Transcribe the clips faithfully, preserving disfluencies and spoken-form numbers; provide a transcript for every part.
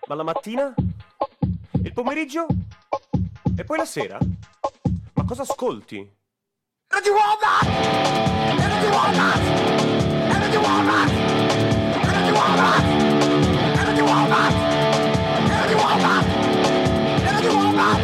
Ma la mattina? Il pomeriggio? E poi la sera? Ma cosa ascolti? Radio Wombat! Radio Wombat! Radio Wombat! Radio Wombat! Radio Wombat! Radio Wombat! Radio Wombat!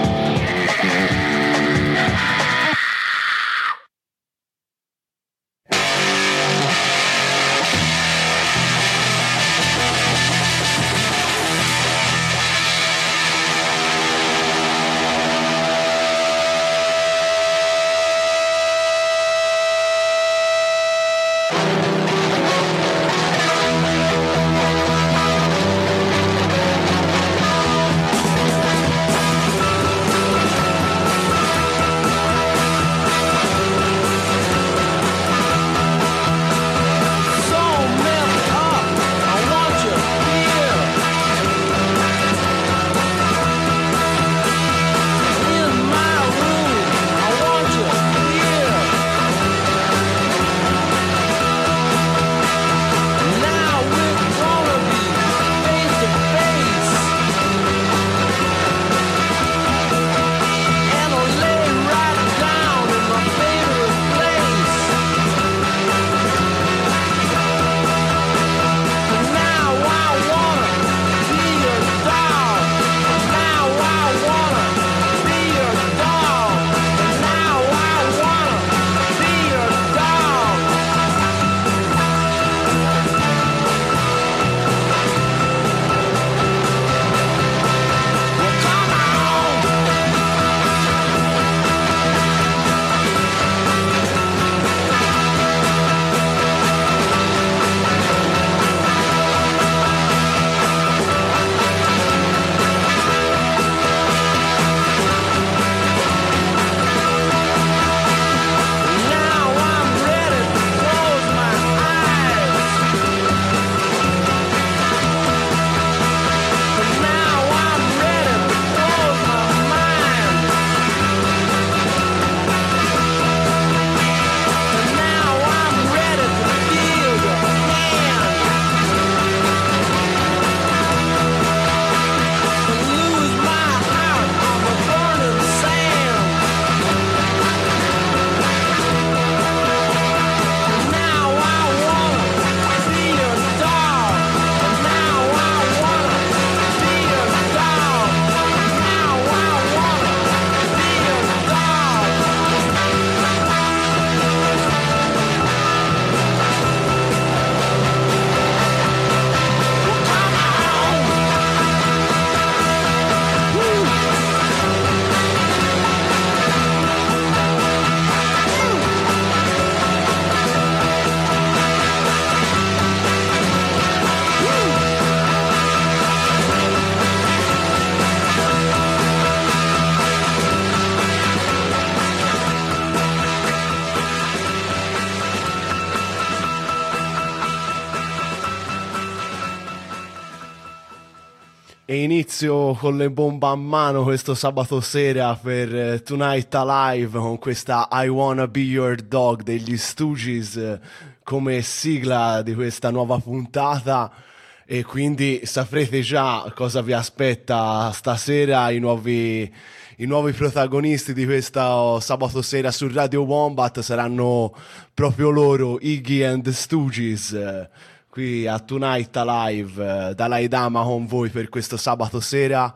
E inizio con le bombe a mano questo sabato sera per eh, Tonight Alive con questa I Wanna Be Your Dog degli Stooges eh, come sigla di questa nuova puntata, e quindi saprete già cosa vi aspetta stasera. I nuovi, i nuovi protagonisti di questo sabato sera su Radio Wombat saranno proprio loro, Iggy and the Stooges, eh, qui a Tonight Alive, eh, Dalai Dama con voi per questo sabato sera.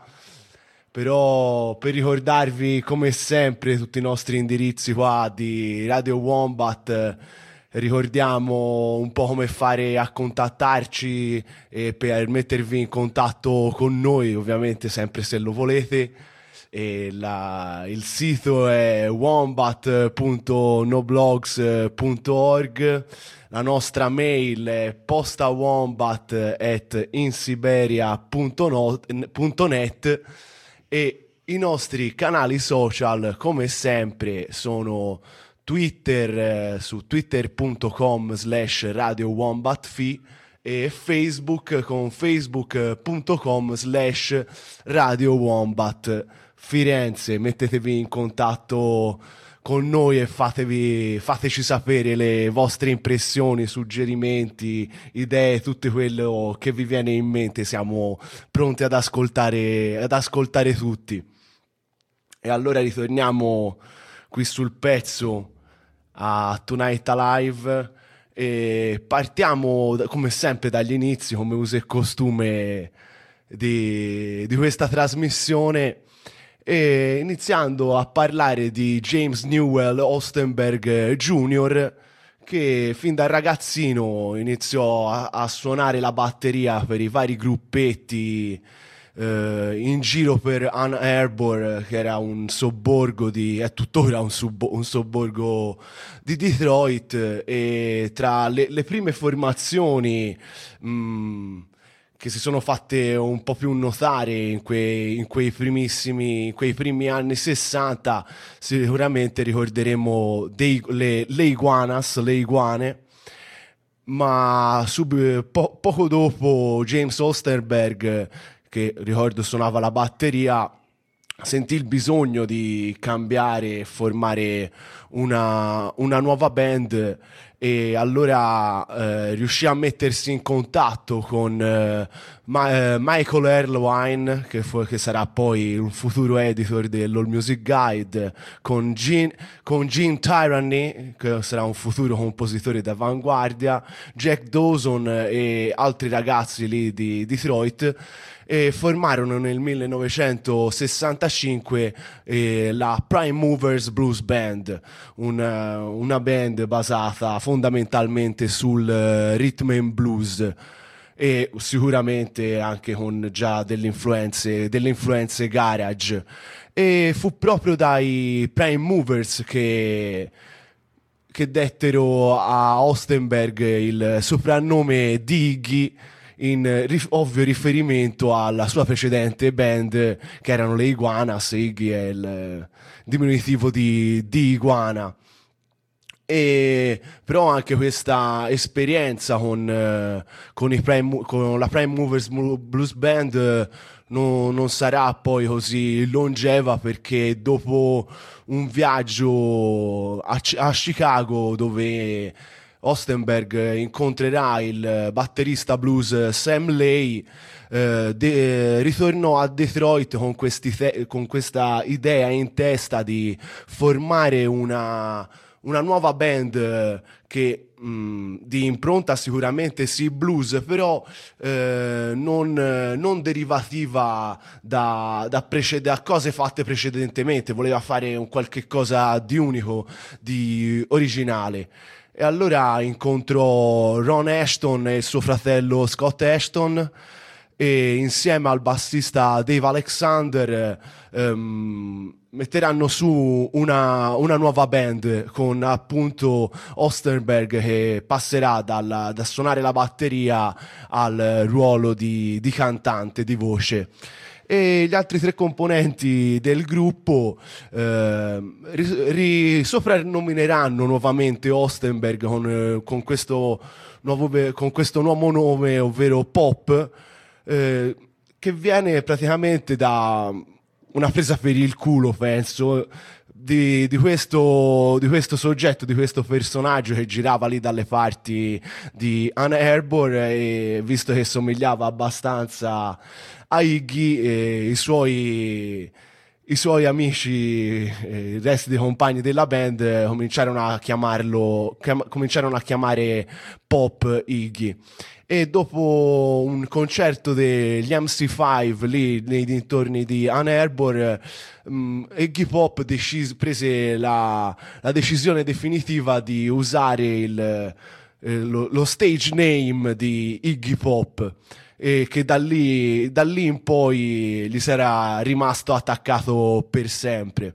Però per ricordarvi come sempre tutti i nostri indirizzi qua di Radio Wombat, eh, ricordiamo un po' come fare a contattarci e per mettervi in contatto con noi, ovviamente sempre se lo volete. E la, il sito è wombat punto noblogs punto org, la nostra mail è postawombat at insiberia punto net e i nostri canali social come sempre sono Twitter, eh, su twitter punto com slash radio wombatfi, e Facebook con facebook punto com slash radio wombat Firenze. Mettetevi in contatto con noi e fatevi, fateci sapere le vostre impressioni, suggerimenti, idee, tutto quello che vi viene in mente. Siamo pronti ad ascoltare, ad ascoltare tutti. E allora ritorniamo qui sul pezzo a Tonight Alive e partiamo come sempre dagli inizi, come uso e costume di, di questa trasmissione, e iniziando a parlare di James Newell Ostenberg Junior, che fin da ragazzino iniziò a, a suonare la batteria per i vari gruppetti eh, in giro per Ann Arbor, che era un sobborgo di, è tuttora un, subbo, un sobborgo di Detroit, e tra le, le prime formazioni mh, che si sono fatte un po' più notare in quei, in quei primissimi, in quei primi anni sessanta, sicuramente ricorderemo dei, le, le Iguanas, le Iguane, ma sub, po- poco dopo James Osterberg, che ricordo suonava la batteria, sentì il bisogno di cambiare e formare una, una nuova band, e allora eh, riuscì a mettersi in contatto con eh, Ma- eh, Michael Erlewine, che, fu- che sarà poi un futuro editor dell'All Music Guide, con Gene, con Gene Tyranny, che sarà un futuro compositore d'avanguardia, Jack Dawson e altri ragazzi lì di Detroit, e formarono nel millenovecentosessantacinque eh, la Prime Movers Blues Band, una, una band basata fondamentalmente sul uh, rhythm and blues, e sicuramente anche con già delle influenze, delle influenze garage. E fu proprio dai Prime Movers che che dettero a Ostenberg il soprannome di Iggy, in rif- ovvio riferimento alla sua precedente band, che erano le Iguanas. Iggy è il diminutivo di, di iguana. E però anche questa esperienza con, eh, con, i Prime, con la Prime Movers Blues Band eh, non, non sarà poi così longeva, perché dopo un viaggio a, a Chicago, dove Ostenberg incontrerà il batterista blues Sam Lay, eh, de- ritornò a Detroit con, questi te- con questa idea in testa di formare una, una nuova band eh, che mh, di impronta sicuramente sì blues, però eh, non, non derivativa da, da, precede- da cose fatte precedentemente. Voleva fare un qualche cosa di unico, di originale. E allora incontrò Ron Ashton e il suo fratello Scott Ashton, e insieme al bassista Dave Alexander ehm, metteranno su una, una nuova band, con appunto Osterberg che passerà dal, da suonare la batteria al ruolo di, di cantante, di voce. E gli altri tre componenti del gruppo eh, ri, ri, soprannomineranno nuovamente Ostenberg con, eh, con, questo nuovo, con questo nuovo nome, ovvero Pop, eh, che viene praticamente da una presa per il culo, penso, di, di, questo, di questo soggetto, di questo personaggio che girava lì dalle parti di Ann Arbor, e visto che somigliava abbastanza a Iggy, e i suoi i suoi amici, eh, il resto dei compagni della band eh, cominciarono a chiamarlo chiam- cominciarono a chiamare Pop Iggy. E dopo un concerto degli M C cinque lì nei dintorni di Ann Arbor, um, Iggy Pop decis- prese la, la decisione definitiva di usare il, eh, lo, lo stage name di Iggy Pop, e che da lì, da lì in poi gli sarà rimasto attaccato per sempre.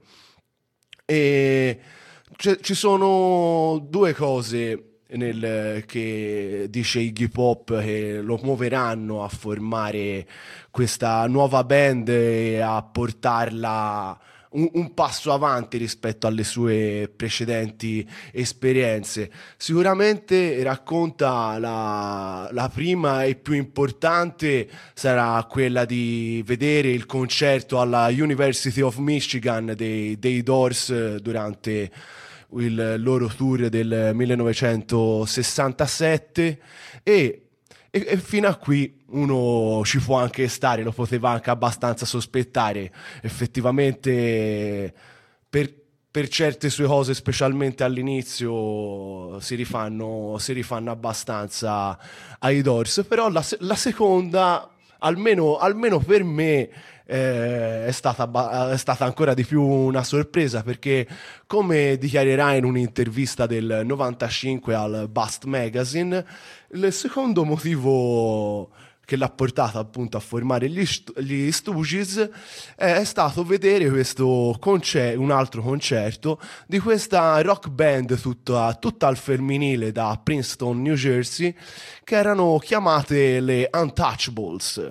E c- ci sono due cose nel, che dice Iggy Pop che lo muoveranno a formare questa nuova band e a portarla un, un passo avanti rispetto alle sue precedenti esperienze. Sicuramente racconta la, la prima e più importante sarà quella di vedere il concerto alla University of Michigan dei, dei Doors durante il loro tour del millenovecentosessantasette e E, e fino a qui uno ci può anche stare, lo poteva anche abbastanza sospettare. Effettivamente, per, per certe sue cose, specialmente all'inizio, si rifanno, si rifanno abbastanza ai Doors. Però la, se- la seconda, almeno, almeno per me, eh, è stata, abba- è stata ancora di più una sorpresa, perché come dichiarerà in un'intervista del novantacinque al Bust Magazine, il secondo motivo che l'ha portato appunto a formare gli, st- gli Stooges è stato vedere questo concer- un altro concerto di questa rock band tutta, tutta al femminile da Princeton, New Jersey, che erano chiamate le Untouchables.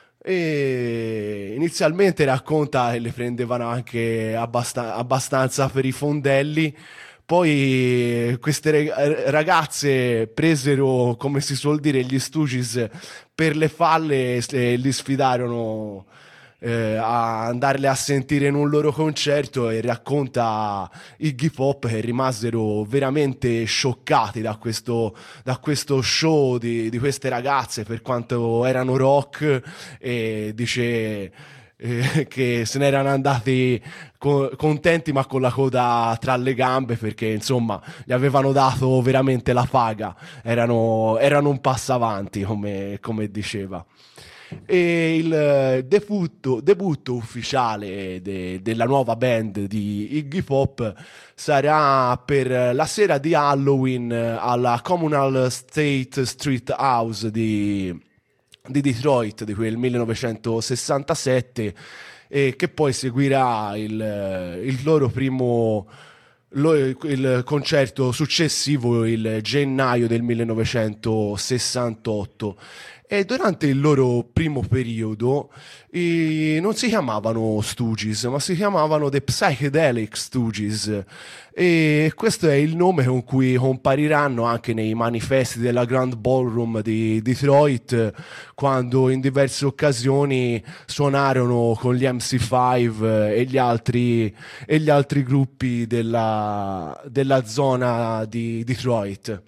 E inizialmente racconta che le prendevano anche abbasta- abbastanza per i fondelli. Poi queste re- ragazze presero, come si suol dire, gli Stooges per le falle e li sfidarono eh, a andarle a sentire in un loro concerto, e racconta Iggy Pop che rimasero veramente scioccati da questo, da questo show di, di queste ragazze, per quanto erano rock, e dice eh, che se ne erano andati co- contenti ma con la coda tra le gambe, perché insomma gli avevano dato veramente la paga, erano, erano un passo avanti, come, come diceva. E il debutto, debutto ufficiale de- della nuova band di Iggy Pop sarà per la sera di Halloween alla Communal State Street House di, di Detroit, di quel millenovecentosessantasette, e che poi seguirà il, il loro primo lo- il concerto successivo il gennaio del millenovecentosessantotto. E durante il loro primo periodo i- non si chiamavano Stooges, ma si chiamavano The Psychedelic Stooges, e questo è il nome con cui compariranno anche nei manifesti della Grand Ballroom di Detroit, quando in diverse occasioni suonarono con gli M C cinque e gli altri, e gli altri gruppi della, della zona di Detroit.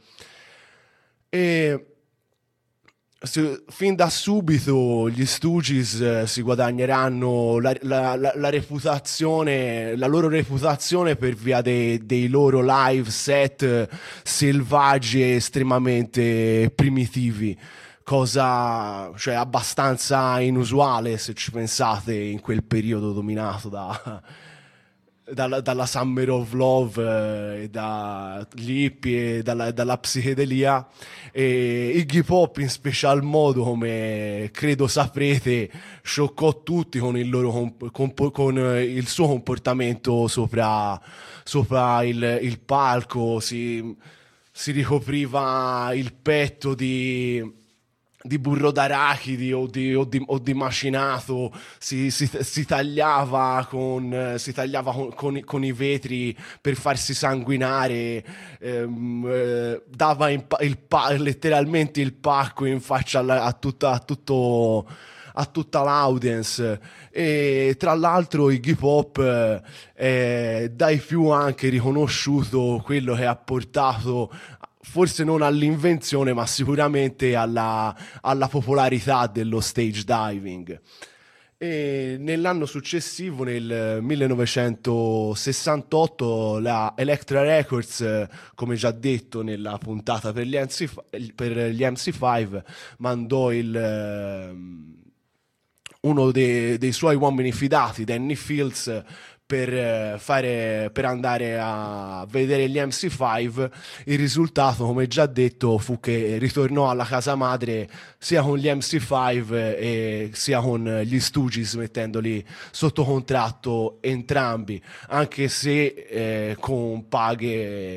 E si- fin da subito gli Stooges eh, si guadagneranno la, la- la- la reputazione, la loro reputazione per via dei, dei loro live set eh, selvaggi e estremamente primitivi, cosa cioè abbastanza inusuale se ci pensate in quel periodo dominato da dalla, dalla Summer of Love, eh, e dagli hippie e dalla, dalla psichedelia. E Iggy Pop in special modo, come credo saprete, scioccò tutti con il, loro comp- compo- con eh, il suo comportamento sopra, sopra il, il palco. Si, si ricopriva il petto di di burro d'arachidi o di, o di- o di macinato, si, si- si tagliava con, eh, si tagliava con, con i con i vetri per farsi sanguinare, ehm, eh, dava in pa- il pa- letteralmente il pacco in faccia alla- a, tutta, a tutto a tutta l'audience. E tra l'altro Iggy Pop eh, è dai più anche riconosciuto quello che ha portato, forse non all'invenzione, ma sicuramente alla, alla popolarità dello stage diving. E nell'anno successivo, nel millenovecentosessantotto, la Elektra Records, eh, come già detto nella puntata per gli M C, per gli M C cinque, mandò il, ehm, uno dei, dei suoi uomini fidati, Danny Fields, per, eh, fare, per andare a vedere gli M C cinque. Il risultato, come già detto, fu che ritornò alla casa madre sia con gli M C cinque e sia con gli Stooges, mettendoli sotto contratto entrambi, anche se eh, con paghe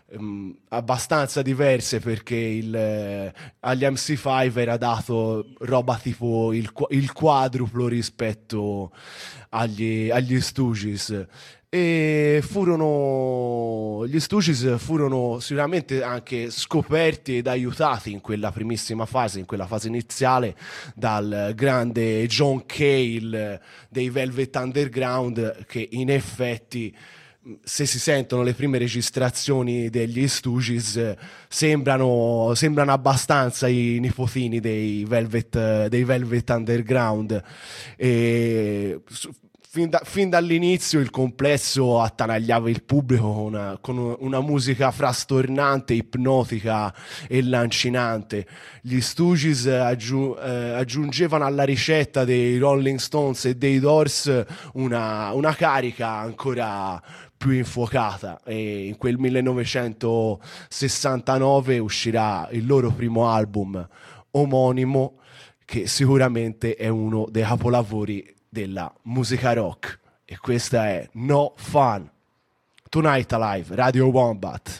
um, abbastanza diverse, perché il, eh, agli M C cinque era dato roba tipo il, qu- il quadruplo rispetto agli, agli Stooges. E furono gli Stooges furono sicuramente anche scoperti ed aiutati in quella primissima fase, in quella fase iniziale, dal grande John Cale dei Velvet Underground, che in effetti, se si sentono le prime registrazioni degli Stooges, sembrano, sembrano abbastanza i nipotini dei Velvet, dei Velvet Underground. E Fin, da, fin dall'inizio il complesso attanagliava il pubblico con una, con una musica frastornante, ipnotica e lancinante. Gli Stooges aggiu, eh, aggiungevano alla ricetta dei Rolling Stones e dei Doors una, una carica ancora più infuocata, e in quel millenovecentosessantanove uscirà il loro primo album omonimo, che sicuramente è uno dei capolavori della musica rock, e questa è No Fun. Tonight Alive, Radio Wombat.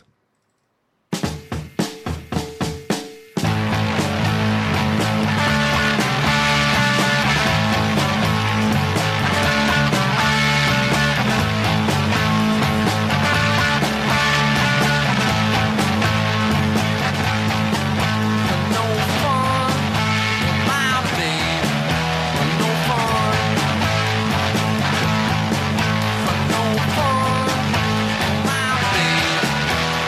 No fun, my babe.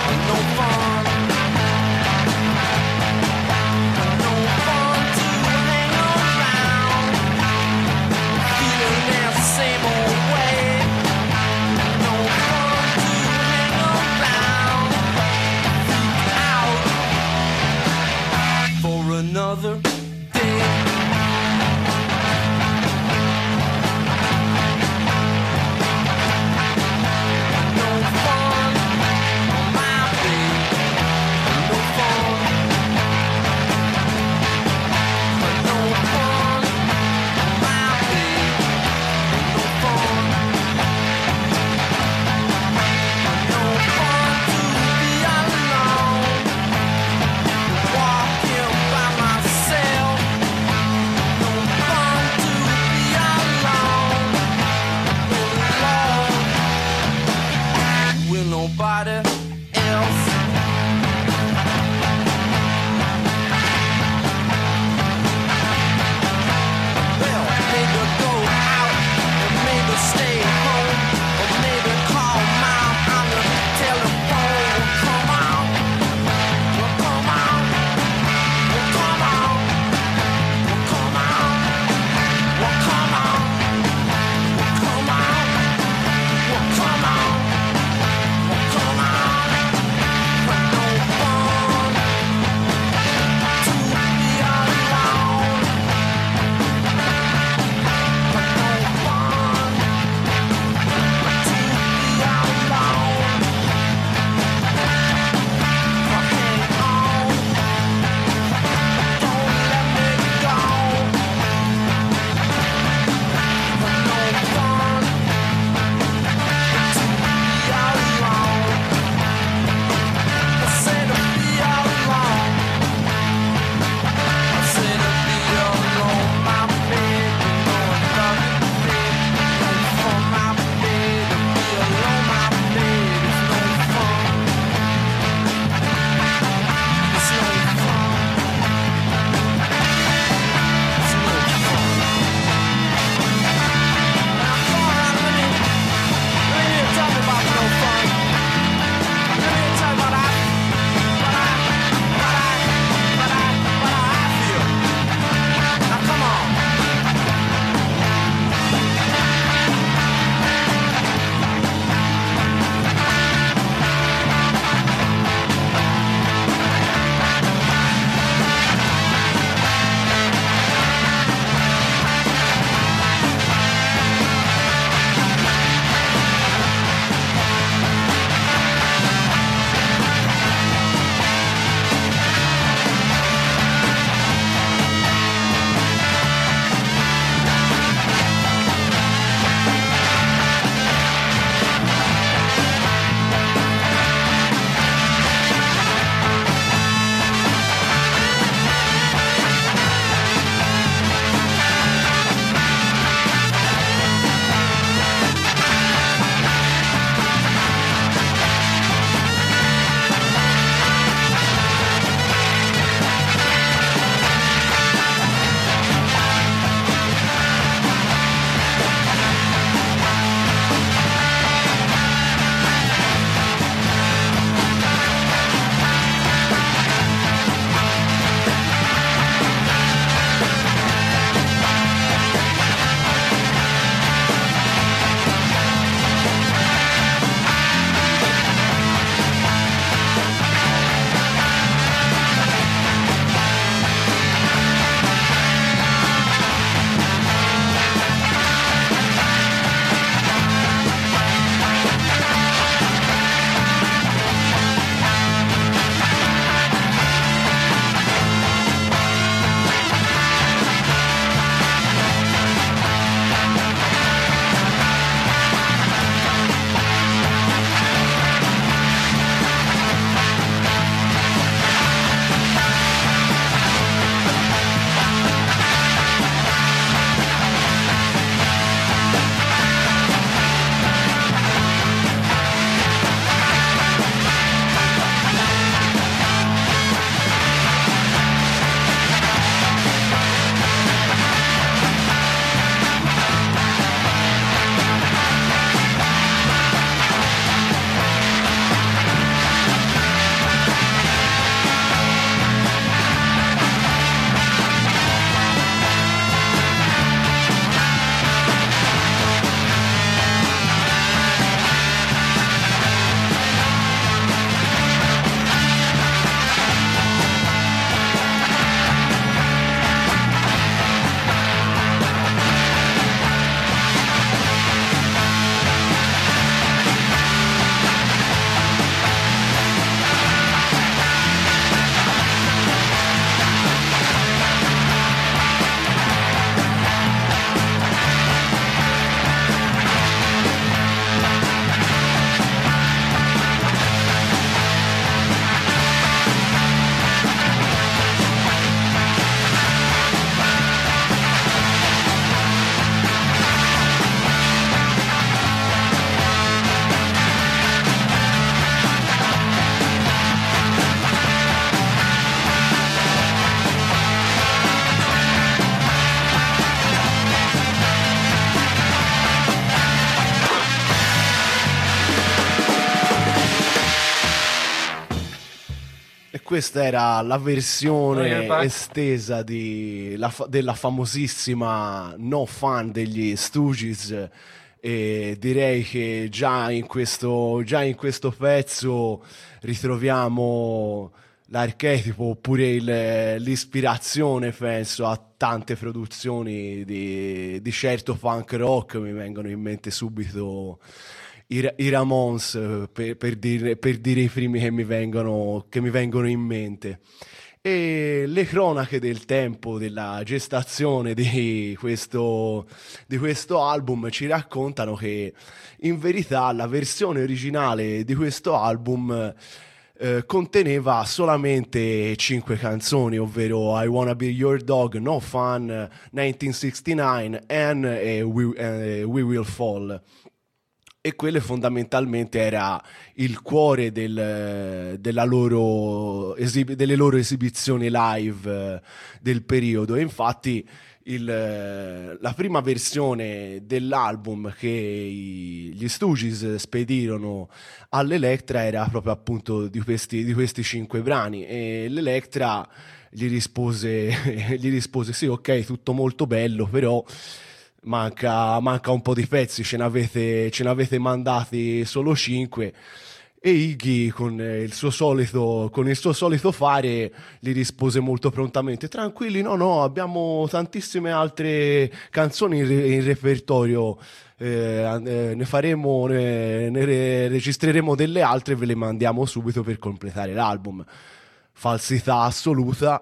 questa era la versione Oh, yeah, estesa di, la fa- della famosissima No Fun degli Stooges, e direi che già in questo, già in questo pezzo ritroviamo l'archetipo oppure il- l'ispirazione, penso, a tante produzioni di, di certo punk rock. Mi vengono in mente subito i, Ra- i Ramones, eh, per, per dire, per dire i primi che mi vengono, che mi vengono in mente. E le cronache del tempo della gestazione di questo, di questo album ci raccontano che in verità la versione originale di questo album eh, conteneva solamente cinque canzoni, ovvero I Wanna Be Your Dog, No Fun, millenovecentosessantanove, Anne e We, eh, We Will Fall. E quelle fondamentalmente era il cuore del- della loro esib- delle loro esibizioni live eh, del periodo. E infatti il, eh, la prima versione dell'album che i- gli Stooges spedirono all'Electra era proprio appunto di questi, di questi cinque brani, e l'Electra gli rispose, gli rispose sì, ok, tutto molto bello, però manca, manca un po' di pezzi, ce n'avete, ce n'avete mandati solo cinque. E Iggy con eh, il suo solito, con il suo solito fare gli rispose molto prontamente: tranquilli, no no, abbiamo tantissime altre canzoni in, re- in repertorio, eh, an- eh, ne faremo, ne, ne re- registreremo delle altre e ve le mandiamo subito per completare l'album. Falsità assoluta.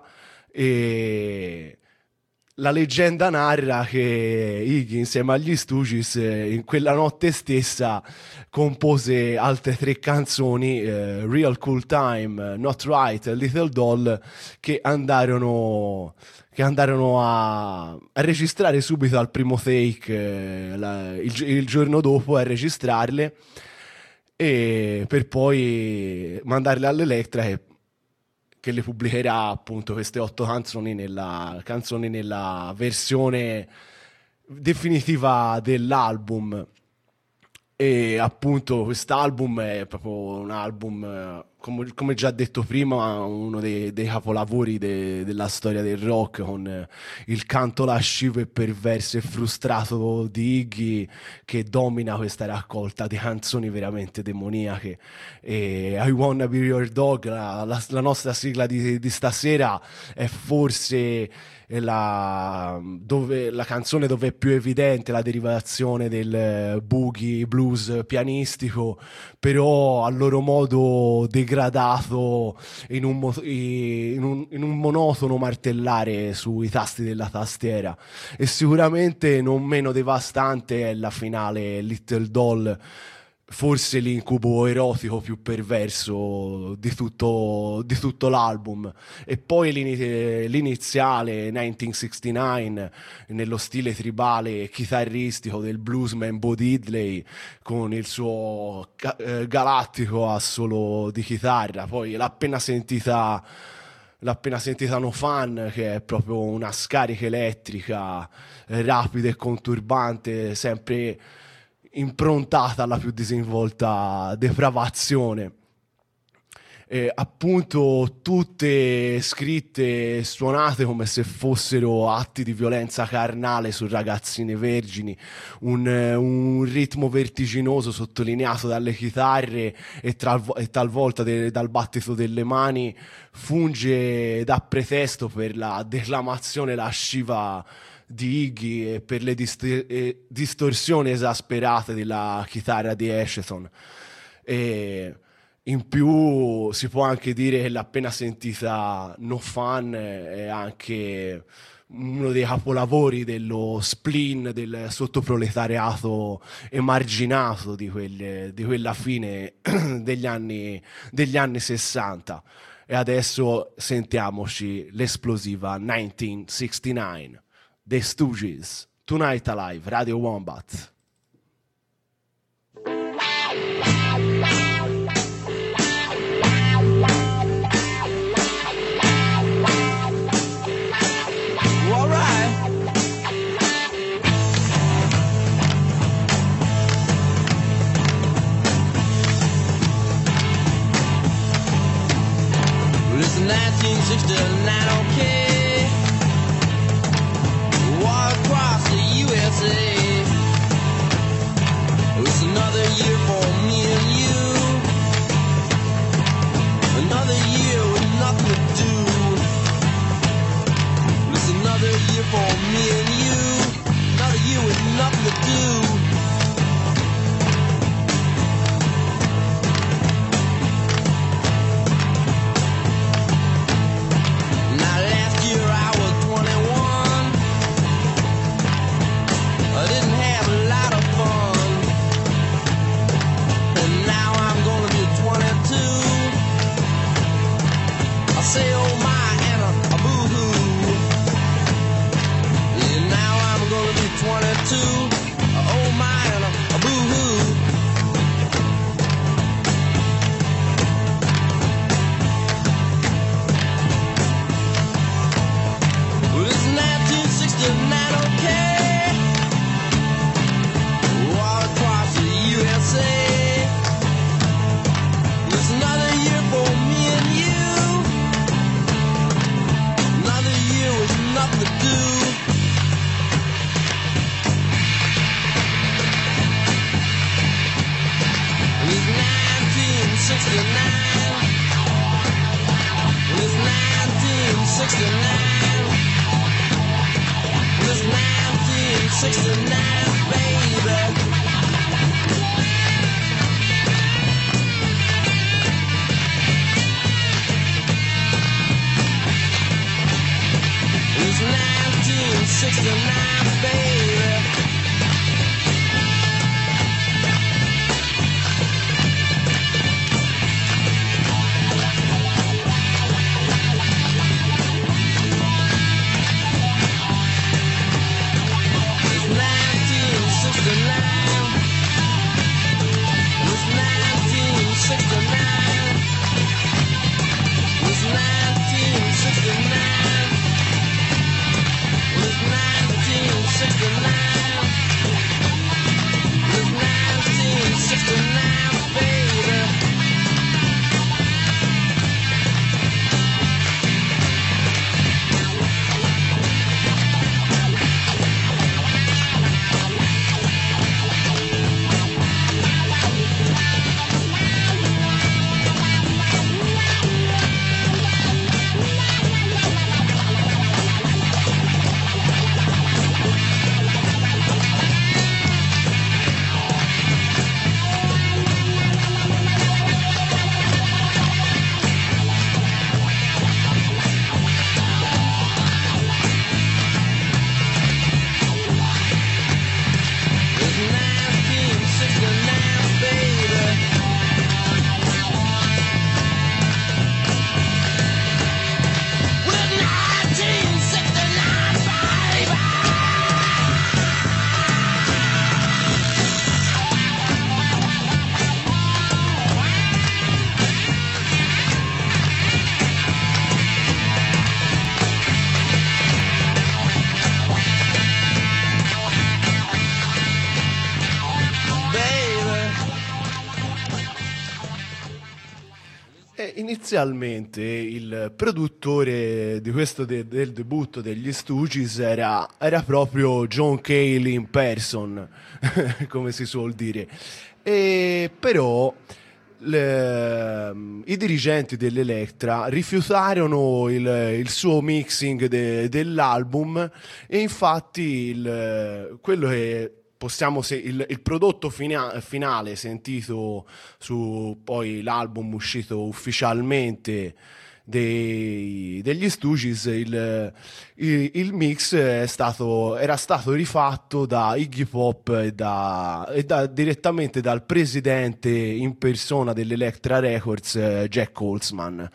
E la leggenda narra che Iggy insieme agli Stooges eh, in quella notte stessa compose altre tre canzoni, eh, Real Cool Time, Not Right, Little Doll, che andarono, che andarono a, a registrare subito al primo take, eh, la- il, gi- il giorno dopo a registrarle, e per poi mandarle all'Electra, che che le pubblicherà appunto queste otto canzoni nella, canzoni nella versione definitiva dell'album. E appunto quest'album è proprio un album, eh, come, come già detto prima, uno dei, dei capolavori de- della storia del rock, con eh, il canto lascivo e perverso e frustrato di Iggy che domina questa raccolta di canzoni veramente demoniache. E I Wanna Be Your Dog, la, la- la nostra sigla di, di stasera, è forse la, dove, la canzone dove è più evidente la derivazione del eh, boogie blues pianistico, però a loro modo degradato in un, mo- in un, in un monotono martellare sui tasti della tastiera. E sicuramente non meno devastante è la finale Little Doll, forse l'incubo erotico più perverso di tutto, di tutto l'album. E poi l'ini- l'iniziale millenovecentosessantanove nello stile tribale e chitarristico del bluesman Bo Diddley, con il suo ga- eh, galattico assolo di chitarra. Poi l'ha appena sentita l'ha appena sentita No Fun, che è proprio una scarica elettrica eh, rapida e conturbante, sempre improntata alla più disinvolta depravazione. Eh, appunto tutte scritte e suonate come se fossero atti di violenza carnale su ragazzine vergini, un, eh, un ritmo vertiginoso sottolineato dalle chitarre e, talvo- e talvolta de- dal battito delle mani funge da pretesto per la declamazione lasciva di Iggy e per le dist- eh, distorsioni esasperate della chitarra di Asheton. E in più si può anche dire che l'appena sentita No Fun è anche uno dei capolavori dello spleen del sottoproletariato emarginato di, quelle, di quella fine degli anni, degli anni sessanta. E adesso sentiamoci l'esplosiva millenovecentosessantanove, The Stooges, Tonight Alive, Radio Wombat. All right. Listen sixty-nine, baby. It was nineteen sixty-nine, baby. Inizialmente il produttore di questo de- del debutto degli Stooges era, era proprio John Cale in person, come si suol dire. E però le, i dirigenti dell'Electra rifiutarono il, il suo mixing de- dell'album e infatti il, quello che possiamo se il, il prodotto fina, finale sentito su poi l'album uscito ufficialmente dei, degli Stooges, il, il, il mix è stato, era stato rifatto da Iggy Pop e, da, e da, direttamente dal presidente in persona dell'Electra Records, Jack Holzman.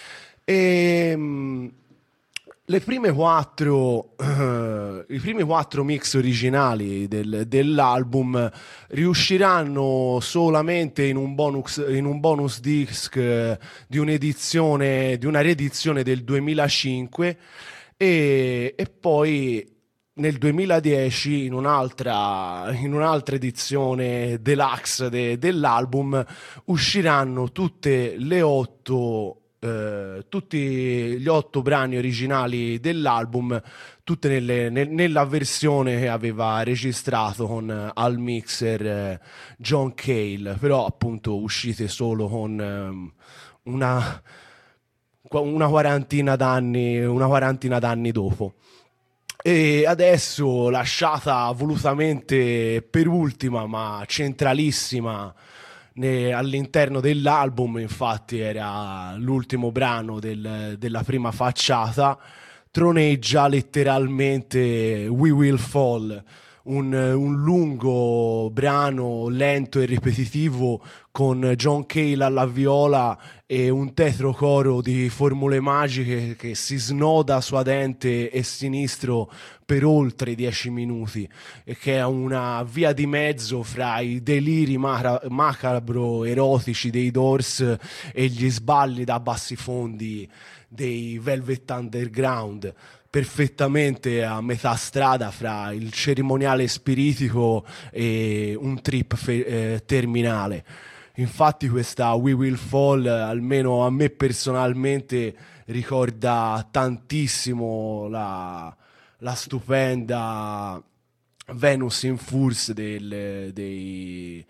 E le prime quattro, uh, i primi quattro mix originali del, dell'album riusciranno solamente in un bonus, in un bonus disc uh, di un'edizione, di una riedizione del duemilacinque e, e poi nel duemiladieci in un'altra, in un'altra edizione deluxe de, dell'album usciranno tutte le otto Uh, tutti gli otto brani originali dell'album, tutte nelle, nel, nella versione che aveva registrato con uh, al mixer uh, John Cale, però appunto uscite solo con um, una, una quarantina d'anni, una quarantina d'anni dopo. E adesso, lasciata volutamente per ultima ma centralissima all'interno dell'album, infatti era l'ultimo brano del, della prima facciata, troneggia letteralmente We Will Fall, un, un lungo brano lento e ripetitivo con John Cale alla viola e un tetro coro di formule magiche che si snoda suadente e sinistro per oltre dieci minuti e che è una via di mezzo fra i deliri macra- macabro erotici dei Doors e gli sballi da bassifondi dei Velvet Underground, perfettamente a metà strada fra il cerimoniale spiritico e un trip fe- eh, terminale. Infatti questa We Will Fall, almeno a me personalmente, ricorda tantissimo la, la stupenda Venus in Furs del, dei,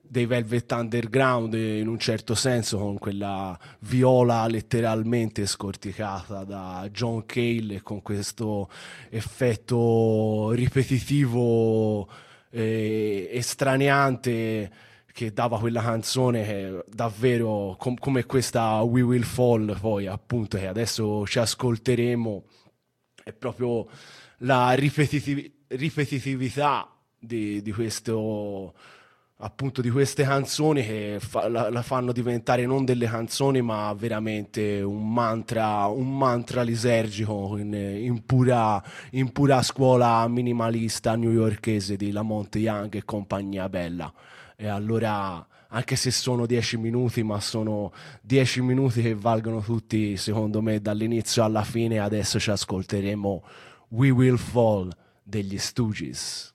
dei Velvet Underground in un certo senso, con quella viola letteralmente scorticata da John Cale e con questo effetto ripetitivo e estraniante che dava quella canzone, che davvero com- come questa We Will Fall, poi appunto, che adesso ci ascolteremo, è proprio la ripetitiv- ripetitività di, di questo, appunto, di queste canzoni che fa- la, la fanno diventare non delle canzoni ma veramente un mantra, un mantra lisergico in, in pura, in pura scuola minimalista newyorkese di Lamont Young e compagnia bella. E allora, anche se sono dieci minuti, ma sono dieci minuti che valgono tutti, secondo me, dall'inizio alla fine, adesso ci ascolteremo We Will Fall degli Stooges.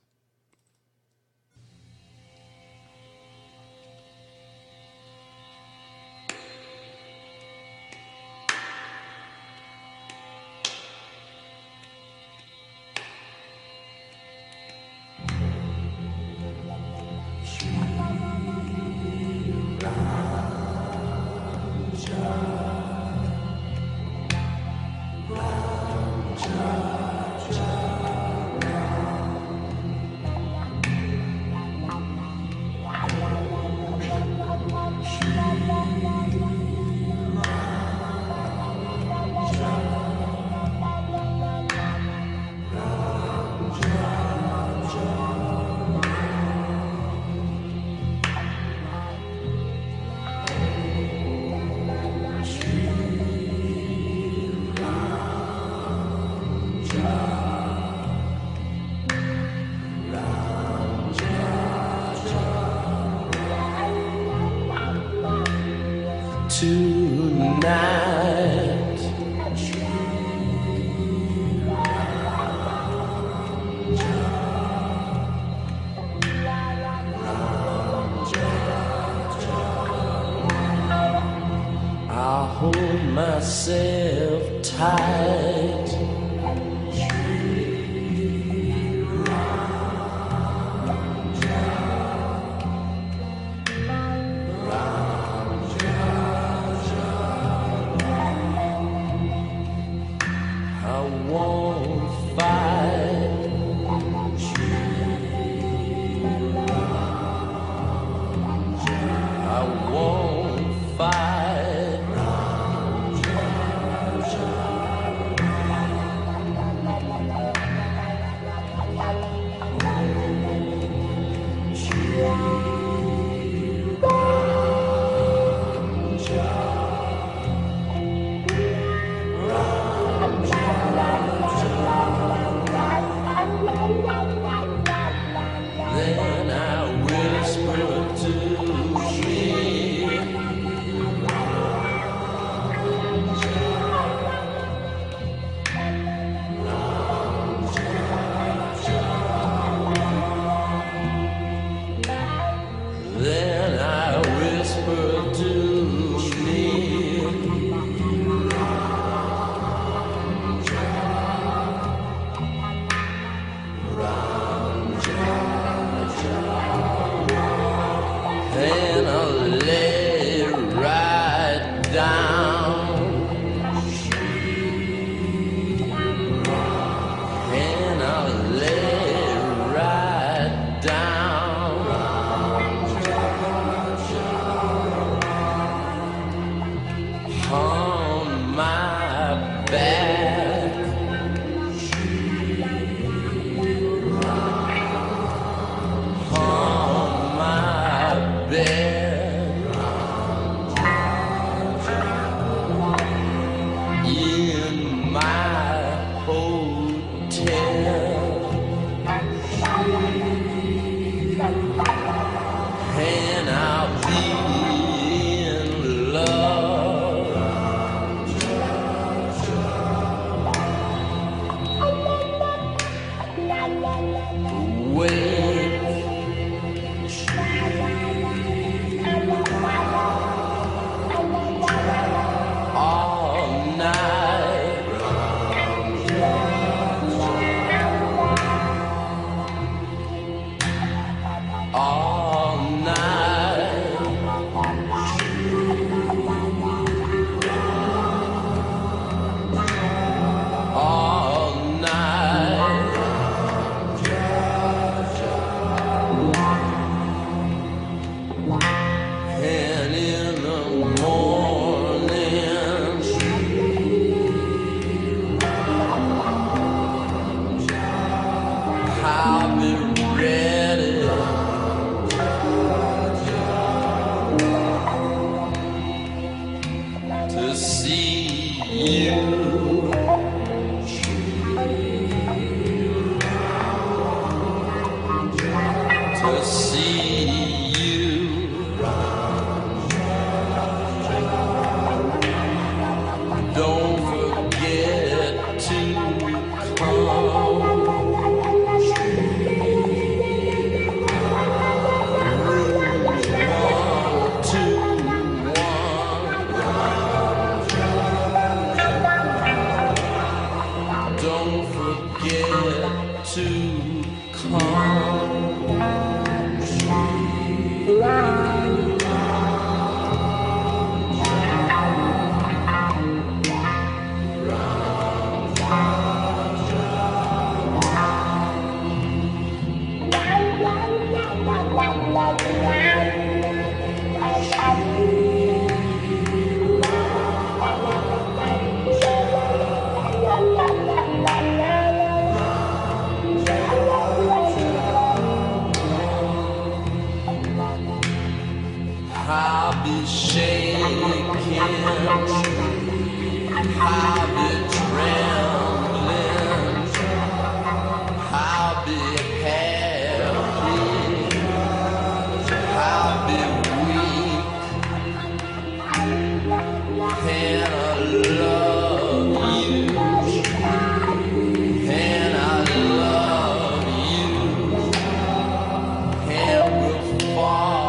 Tonight, I hold myself tight. to see you. Don't forget to come. To come. I'll be shaking, I'll be trembling, I'll be happy, I'll be weak, and I love you, and I love you, and we'll fall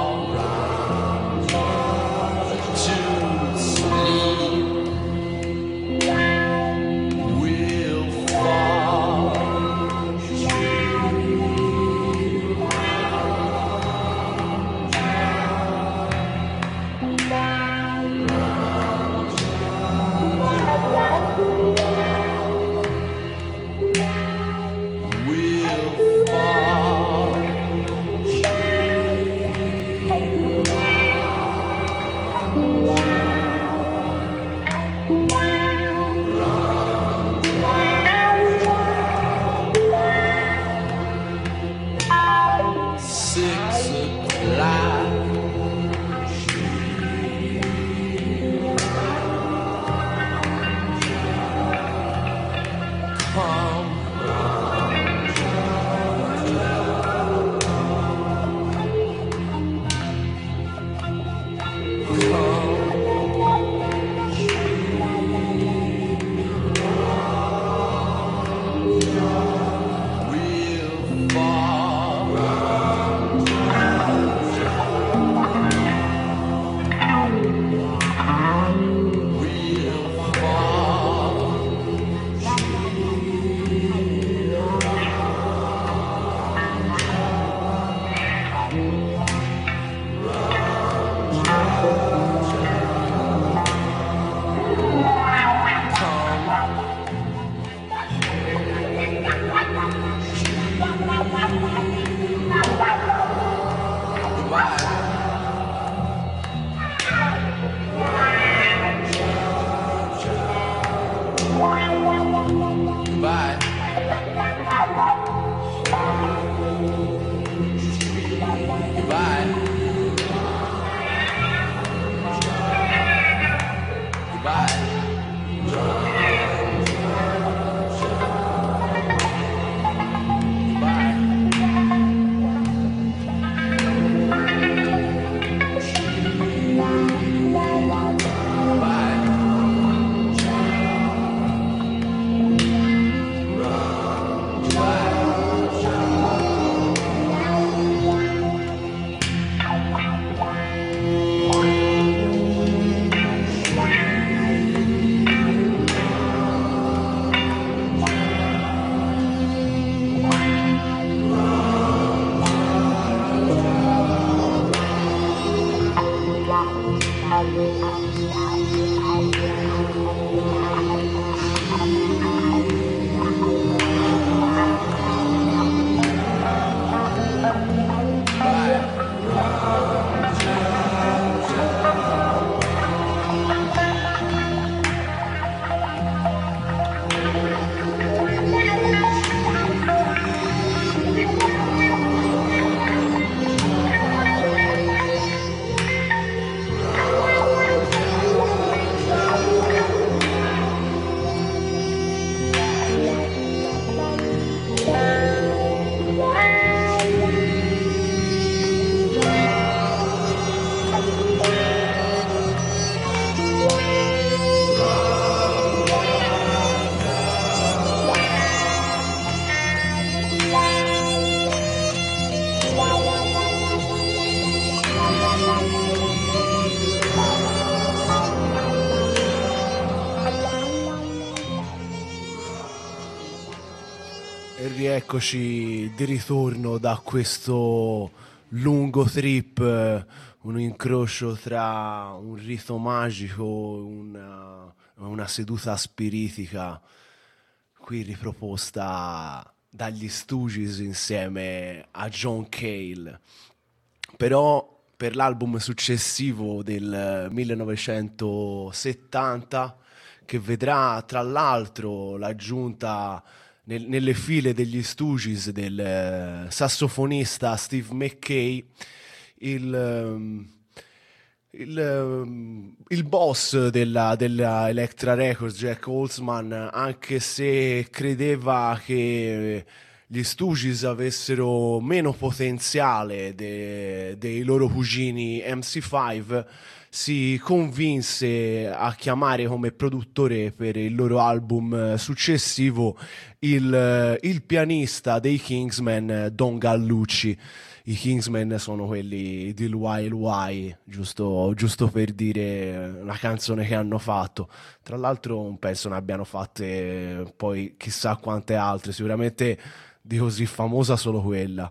E rieccoci di ritorno da questo lungo trip, eh, un incrocio tra un rito magico e una, una seduta spiritica, qui riproposta dagli Stooges insieme a John Cale. Però per l'album successivo del millenovecentosettanta, che vedrà tra l'altro l'aggiunta nel- nelle file degli Stooges del eh, sassofonista Steve McKay, il, ehm, il, ehm, il boss della, della Elektra Records, Jack Holzman, anche se credeva che gli Stooges avessero meno potenziale de- dei loro cugini M C cinque, si convinse a chiamare come produttore per il loro album eh, successivo il, eh, il pianista dei Kingsmen, eh, Don Gallucci. I Kingsmen sono quelli di Wild Why, giusto, giusto per dire una canzone che hanno fatto. Tra l'altro non penso ne abbiano fatte eh, poi chissà quante altre, sicuramente di così famosa solo quella.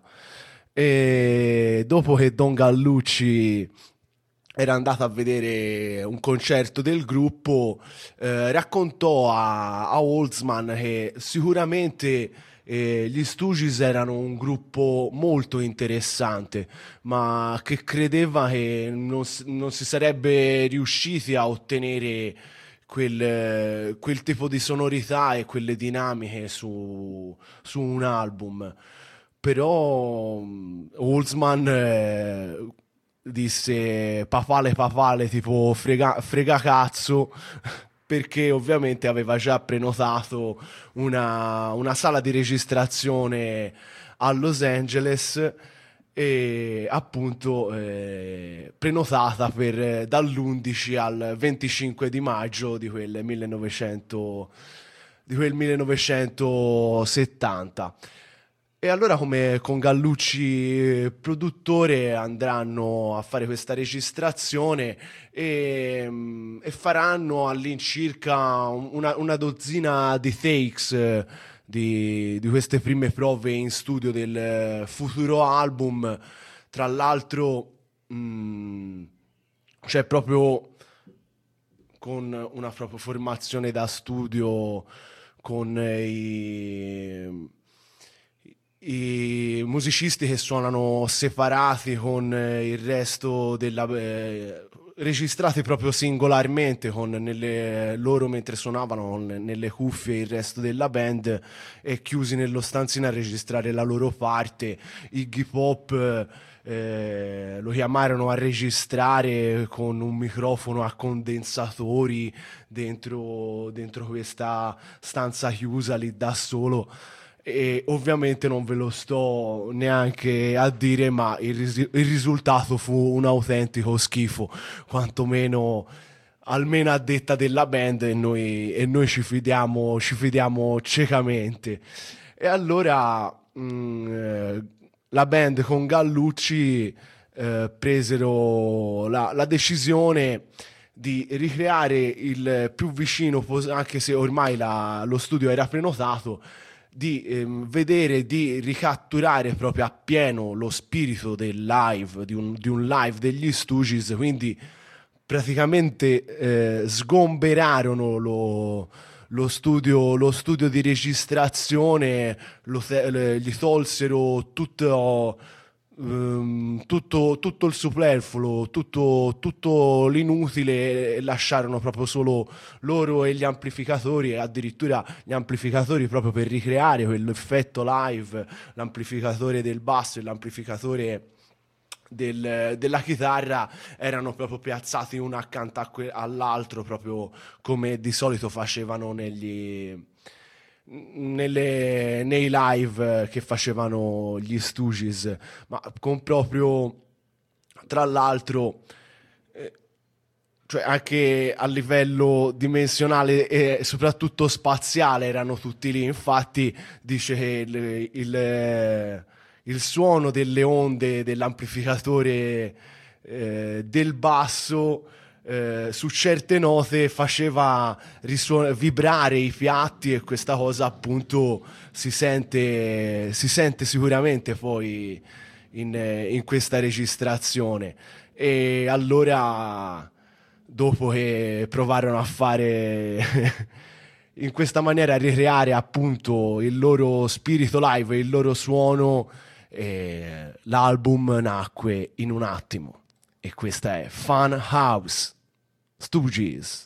E dopo che Don Gallucci era andato a vedere un concerto del gruppo, eh, raccontò a, a Holzman che sicuramente eh, gli Stooges erano un gruppo molto interessante, ma che credeva che non, s- non si sarebbe riusciti a ottenere quel, eh, quel tipo di sonorità e quelle dinamiche su, su un album. Però mm, Holzman eh, disse papale papale tipo frega, frega cazzo, perché ovviamente aveva già prenotato una, una sala di registrazione a Los Angeles, e appunto eh, prenotata per dall'undici al venticinque di maggio di quel millenovecento di quel millenovecentosettanta. E allora, come con Gallucci eh, produttore, andranno a fare questa registrazione e, mm, e faranno all'incirca una, una dozzina di takes eh, di, di queste prime prove in studio del eh, futuro album. Tra l'altro, mm, c'è proprio con una propria formazione da studio con eh, i, i musicisti che suonano separati con eh, il resto della eh, registrati proprio singolarmente con nelle, loro mentre suonavano con nelle cuffie il resto della band, e chiusi nello stanzino a registrare la loro parte. Iggy Pop eh, lo chiamarono a registrare con un microfono a condensatori dentro, dentro questa stanza chiusa lì da solo. E ovviamente non ve lo sto neanche a dire, ma il, ris- il risultato fu un autentico schifo, quantomeno almeno a detta della band, e noi, e noi ci fidiamo, ci fidiamo ciecamente. E allora mh, eh, la band con Gallucci eh, presero la, la decisione di ricreare il più vicino, pos- anche se ormai la- lo studio era prenotato, di ehm, vedere, di ricatturare proprio appieno lo spirito del live, di un, di un live degli Stooges. Quindi praticamente eh, sgomberarono lo, lo studio, lo studio di registrazione, lo te- le- gli tolsero tutto, ehm, tutto, tutto il superfluo, tutto, tutto l'inutile, e lasciarono proprio solo loro e gli amplificatori, e addirittura gli amplificatori proprio per ricreare quell'effetto live, l'amplificatore del basso e l'amplificatore del- della chitarra erano proprio piazzati uno accanto a que- all'altro, proprio come di solito facevano negli, nelle- nei live che facevano gli Stooges, ma con proprio, tra l'altro, cioè anche a livello dimensionale e soprattutto spaziale erano tutti lì. Infatti dice che il, il- il suono delle onde dell'amplificatore eh, del basso eh, su certe note faceva risuon- vibrare i piatti, e questa cosa appunto si sente, si sente sicuramente poi in, eh, in questa registrazione. E allora, dopo che provarono a fare in questa maniera, a ricreare appunto il loro spirito live e il loro suono, eh, l'album nacque in un attimo. E questa è Fun House Stooges.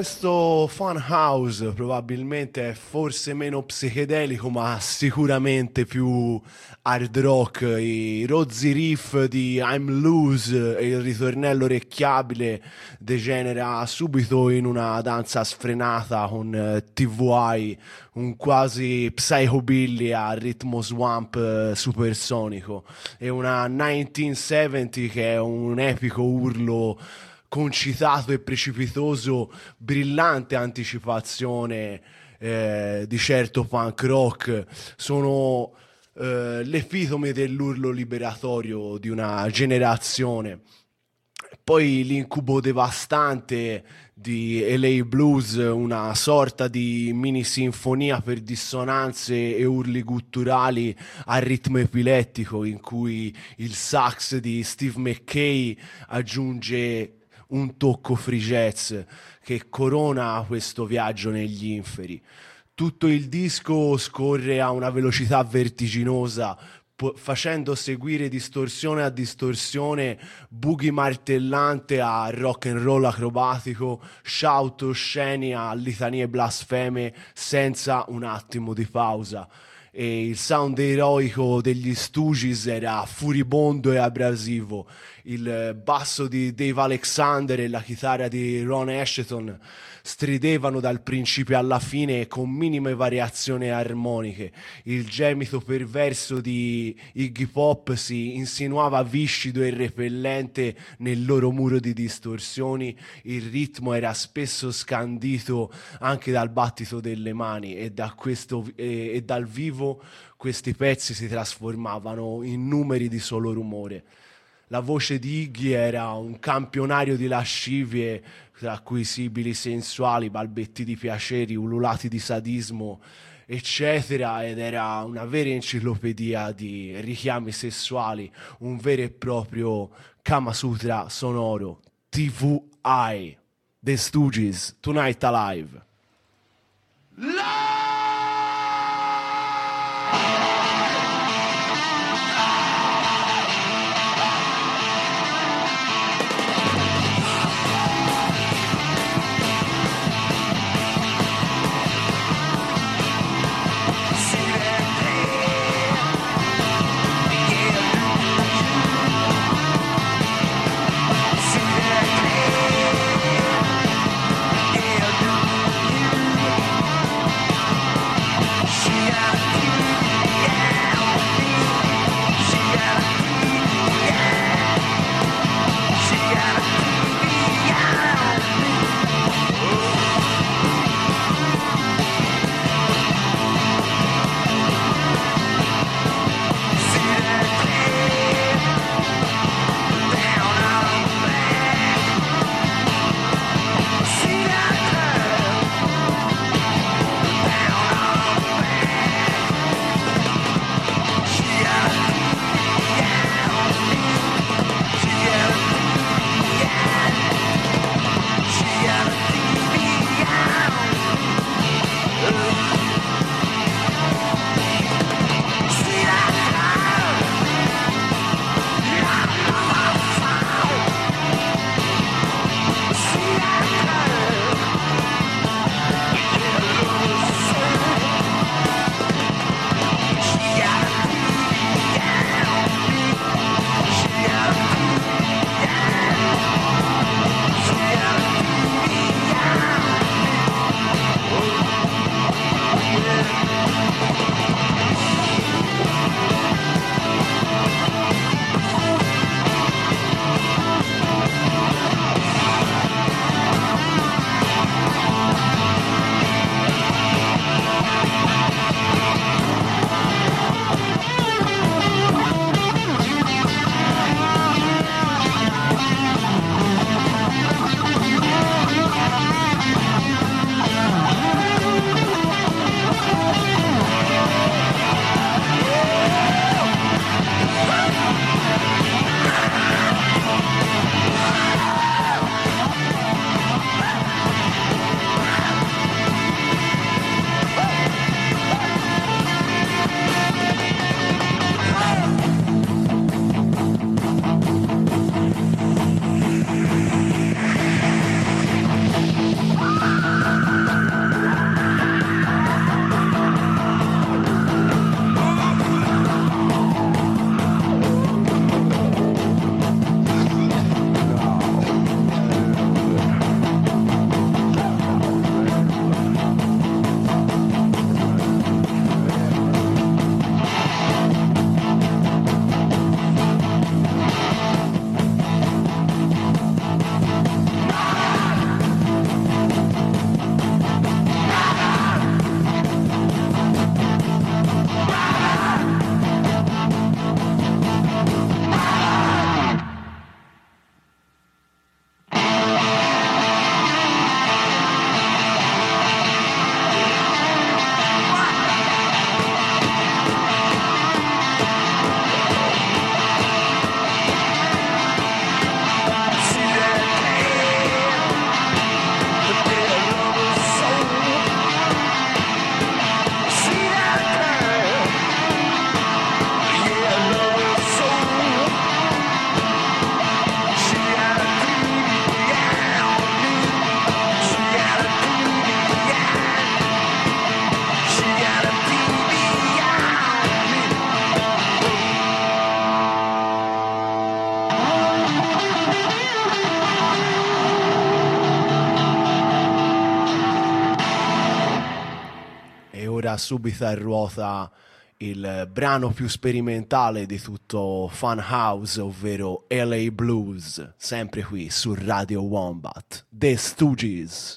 questo Fun House probabilmente è forse meno psichedelico, ma sicuramente più hard rock. I rozzi riff di I'm Loose e il ritornello orecchiabile degenera subito in una danza sfrenata con eh, T V I, un quasi psychobilly a ritmo swamp eh, supersonico, e una millenovecentosettanta che è un epico urlo concitato e precipitoso, brillante anticipazione eh, di certo punk rock. Sono eh, l'epitome dell'urlo liberatorio di una generazione. Poi l'incubo devastante di L A Blues, una sorta di mini sinfonia per dissonanze e urli gutturali a ritmo epilettico, in cui il sax di Steve McKay aggiunge un tocco free jazz che corona questo viaggio negli inferi. Tutto il disco scorre a una velocità vertiginosa, po- facendo seguire distorsione a distorsione, boogie martellante a rock and roll acrobatico, shout osceni a litanie blasfeme senza un attimo di pausa. E il sound eroico degli Stooges era furibondo e abrasivo. Il basso di Dave Alexander e la chitarra di Ron Asheton stridevano dal principio alla fine con minime variazioni armoniche. Il gemito perverso di Iggy Pop si insinuava viscido e repellente nel loro muro di distorsioni. Il ritmo era spesso scandito anche dal battito delle mani, e, da questo, e, e dal vivo questi pezzi si trasformavano in numeri di solo rumore. La voce di Iggy era un campionario di lascivie, tra cui sibili sensuali, balbetti di piaceri, ululati di sadismo, eccetera, ed era una vera enciclopedia di richiami sessuali, un vero e proprio Kama Sutra sonoro. T V I, The Stooges, Tonight Alive. tira subito a ruota il brano più sperimentale di tutto Funhouse, ovvero L A Blues, sempre qui su Radio Wombat, The Stooges.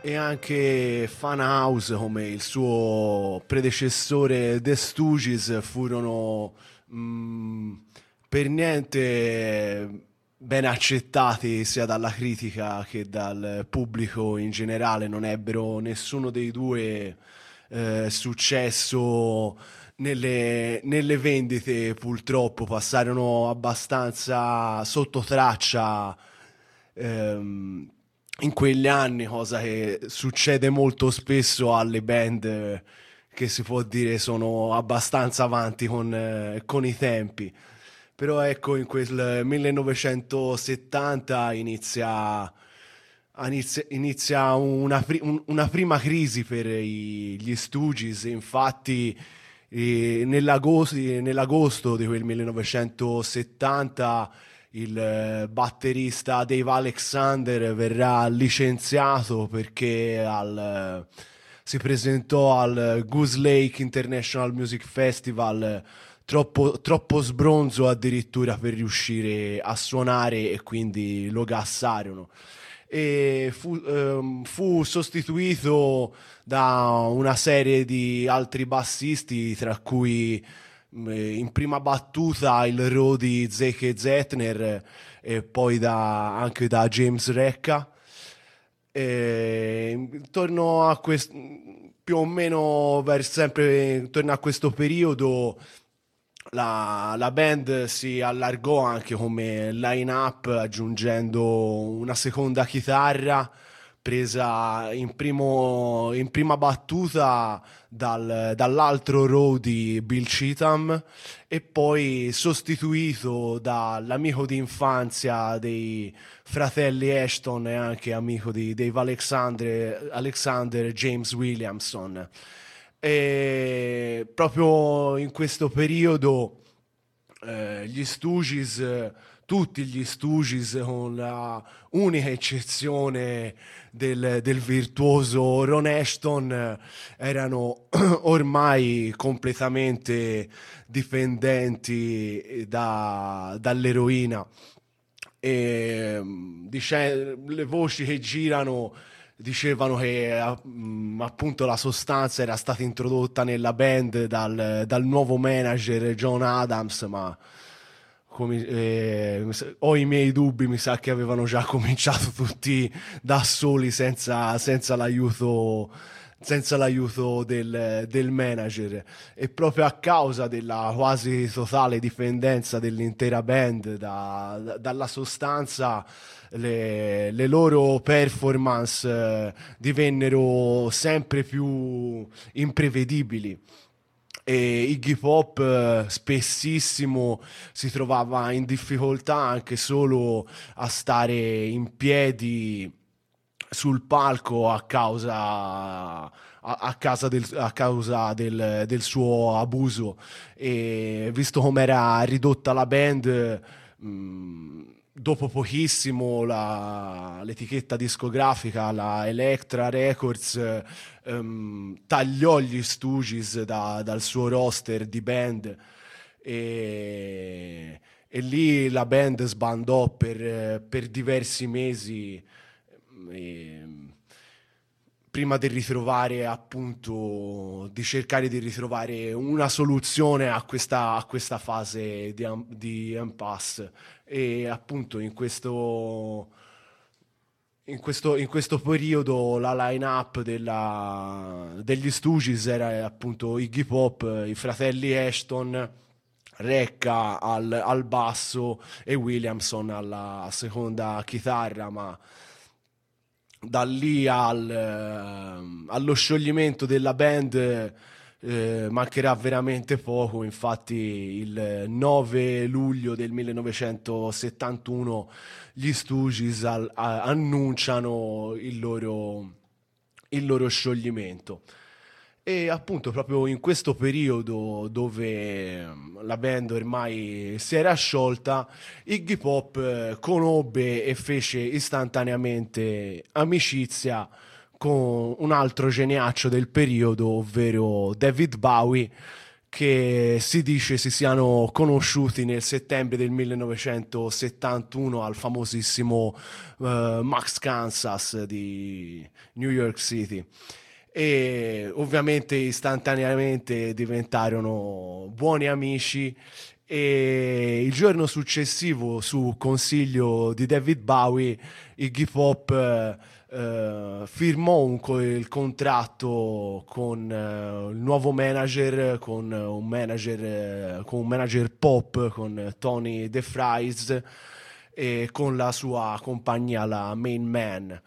e anche Funhouse, come il suo predecessore The Stooges, furono mh, per niente ben accettati sia dalla critica che dal pubblico in generale. Non ebbero nessuno dei due eh, successo nelle, nelle vendite, purtroppo passarono abbastanza sotto traccia ehm, in quegli anni, cosa che succede molto spesso alle band eh, che si può dire sono abbastanza avanti con, eh, con i tempi. Però ecco, in quel millenovecentosettanta inizia, inizia, inizia una, pri- un- una prima crisi per i- gli Stooges. Infatti e nell'agosto, nell'agosto di quel millenovecentosettanta il eh, batterista Dave Alexander verrà licenziato perché al, eh, si presentò al Goose Lake International Music Festival eh, troppo, troppo sbronzo addirittura per riuscire a suonare, e quindi lo gassarono. E fu, ehm, fu sostituito da una serie di altri bassisti, tra cui mh, in prima battuta il roadie Zeke Zettner e poi da- anche da James Recca. E intorno a questo, più o meno verso sempre intorno a questo periodo, la, la band si allargò anche come line-up, aggiungendo una seconda chitarra presa in, primo- in prima battuta dal- dall'altro roadie Bill Cheatham, e poi sostituito dall'amico di infanzia dei fratelli Ashton e anche amico di Dave Alexander, Alexander James Williamson. E proprio in questo periodo eh, gli Stooges, eh, tutti gli Stooges, con la unica eccezione del, del virtuoso Ron Ashton, eh, erano ormai completamente dipendenti da- dall'eroina. E mm, dice- le voci che girano dicevano che a- mm, appunto la sostanza era stata introdotta nella band dal, dal nuovo manager John Adams, ma come- eh, mi sa- ho i miei dubbi, mi sa che avevano già cominciato tutti da soli, senza, senza l'aiuto, senza l'aiuto del, del manager. E proprio a causa della quasi totale dipendenza dell'intera band da- da- dalla sostanza, le, le loro performance eh, divennero sempre più imprevedibili. E Iggy Pop eh, spessissimo si trovava in difficoltà anche solo a stare in piedi sul palco a causa, a, a casa del, a causa del, del suo abuso. E visto come era ridotta la band, mh, dopo pochissimo la- l'etichetta discografica, la Elektra Records, ehm, tagliò gli Stooges da- dal suo roster di band, e, e lì la band sbandò per, per diversi mesi. ehm, Prima di ritrovare, appunto, di cercare di ritrovare una soluzione a questa, a questa fase di, am- di impasse. E appunto in questo, in questo, in questo periodo la line-up della- degli Stooges era appunto Iggy Pop, i fratelli Ashton, Recca al, al basso e Williamson alla seconda chitarra. Ma da lì al, ehm, allo scioglimento della band eh, mancherà veramente poco. Infatti il nove luglio del millenovecentosettantuno gli Stooges al- a- annunciano il loro, il loro scioglimento. E appunto proprio in questo periodo dove ehm, la band ormai si era sciolta, Iggy Pop eh, conobbe e fece istantaneamente amicizia con un altro geniaccio del periodo, ovvero David Bowie, che si dice si siano conosciuti nel settembre del millenovecentosettantuno al famosissimo uh, Max Kansas di New York City. E ovviamente istantaneamente diventarono buoni amici, e il giorno successivo, su consiglio di David Bowie, Iggy Pop eh, eh, firmò un co- il contratto con eh, il nuovo manager, con un manager, eh, con un manager pop, con Tony DeFries, e con la sua compagnia, la Main Man.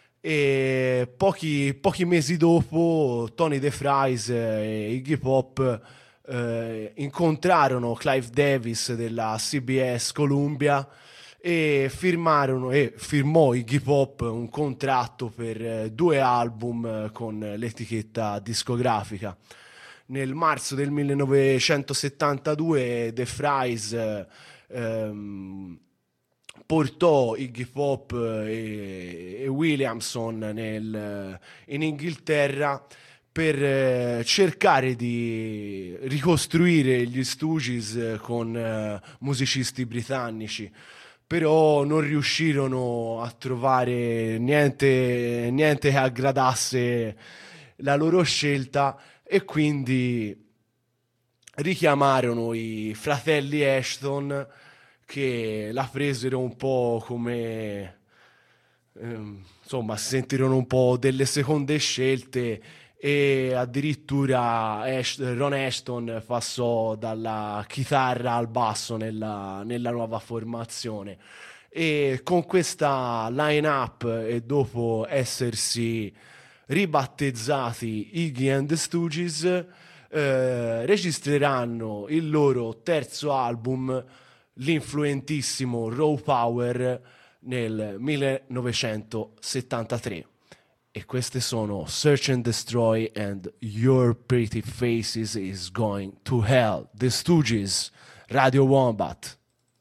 E pochi, pochi mesi dopo Tony DeFries e Iggy Pop eh, incontrarono Clive Davis della C B S Columbia e firmarono e firmò Iggy Pop un contratto per eh, due album eh, con l'etichetta discografica. Nel marzo del millenovecentosettantadue DeFries eh, ehm, portò Iggy Pop e, e Williamson nel, in Inghilterra per eh, cercare di ricostruire gli Stooges con eh, musicisti britannici, però non riuscirono a trovare niente, niente che aggradasse la loro scelta, e quindi richiamarono i fratelli Ashton, che la presero un po' come ehm, insomma, si sentirono un po' delle seconde scelte, e addirittura Ash- Ron Ashton passò dalla chitarra al basso nella, nella nuova formazione. E con questa line-up, e dopo essersi ribattezzati Iggy and the Stooges, eh, registreranno il loro terzo album, l'influentissimo Raw Power, nel millenovecentosettantatré. E queste sono Search and Destroy and Your Pretty Faces is Going to Hell, The Stooges, Radio Wombat.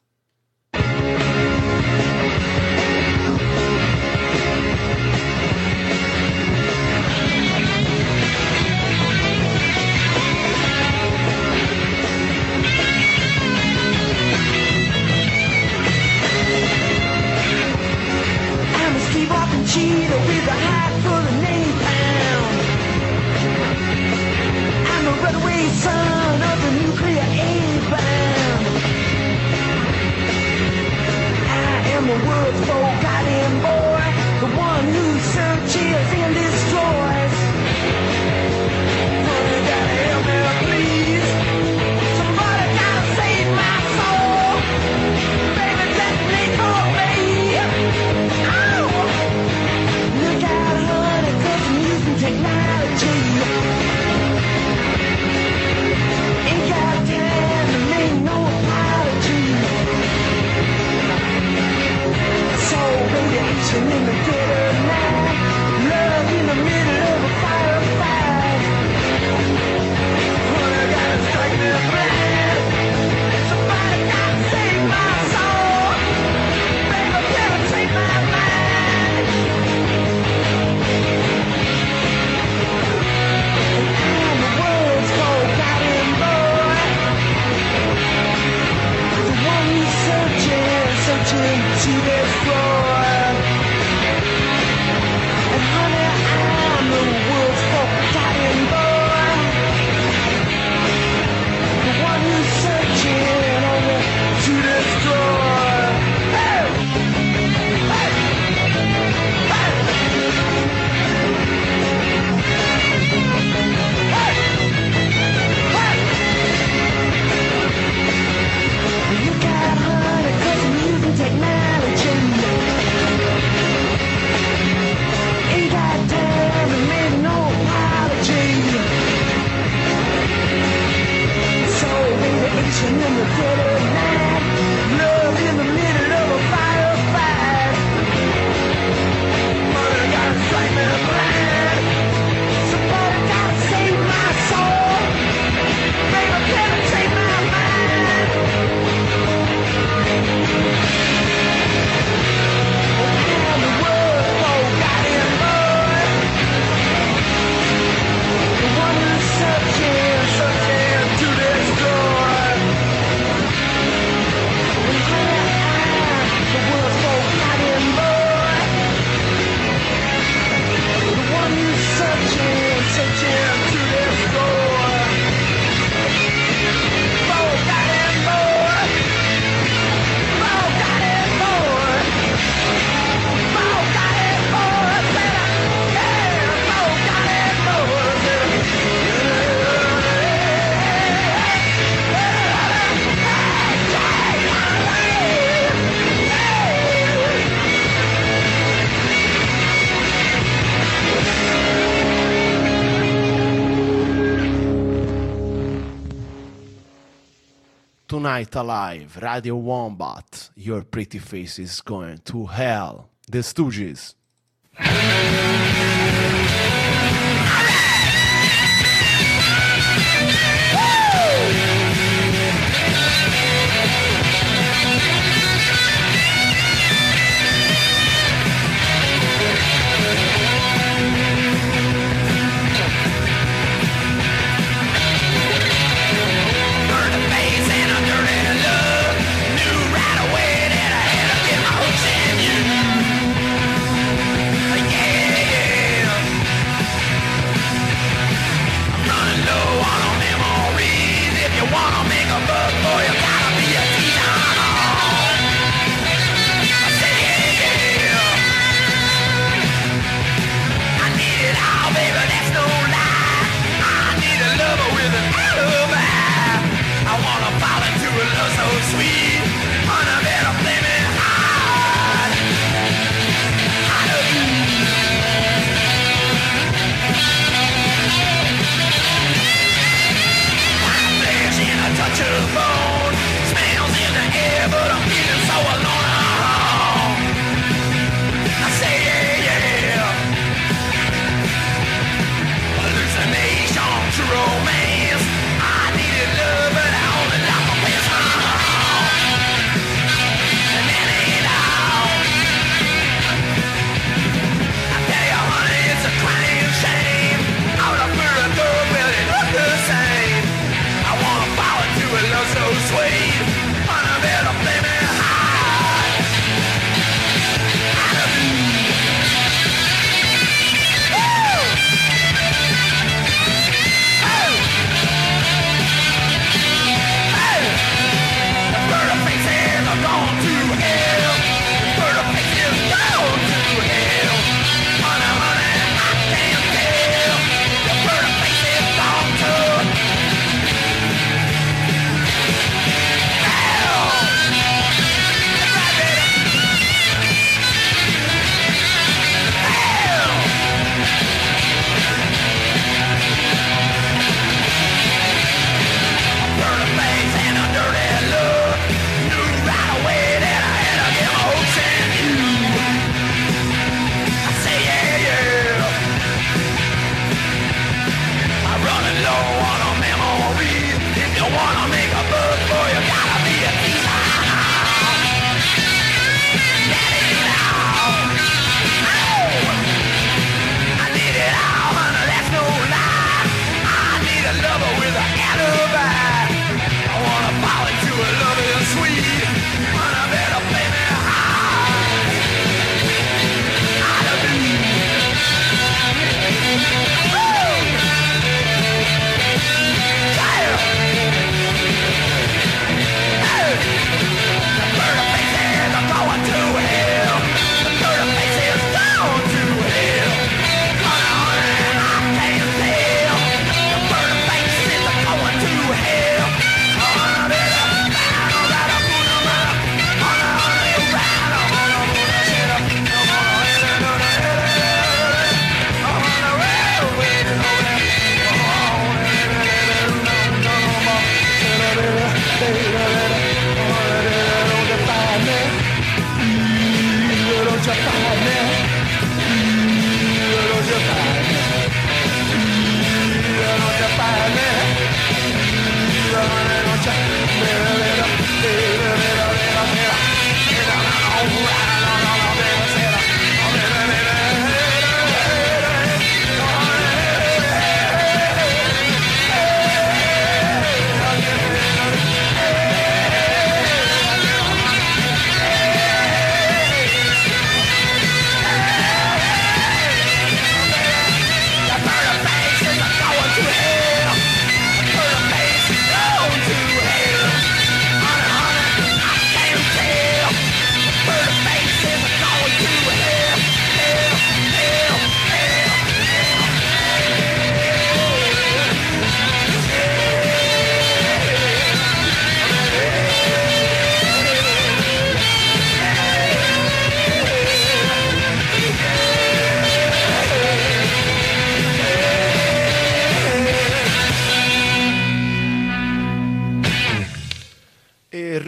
Cheetah with a hat full of napalm. I'm the runaway son of the nuclear A-bomb. Tonight Alive, Radio Wombat, Your Pretty Face is Going to Hell, The Stooges.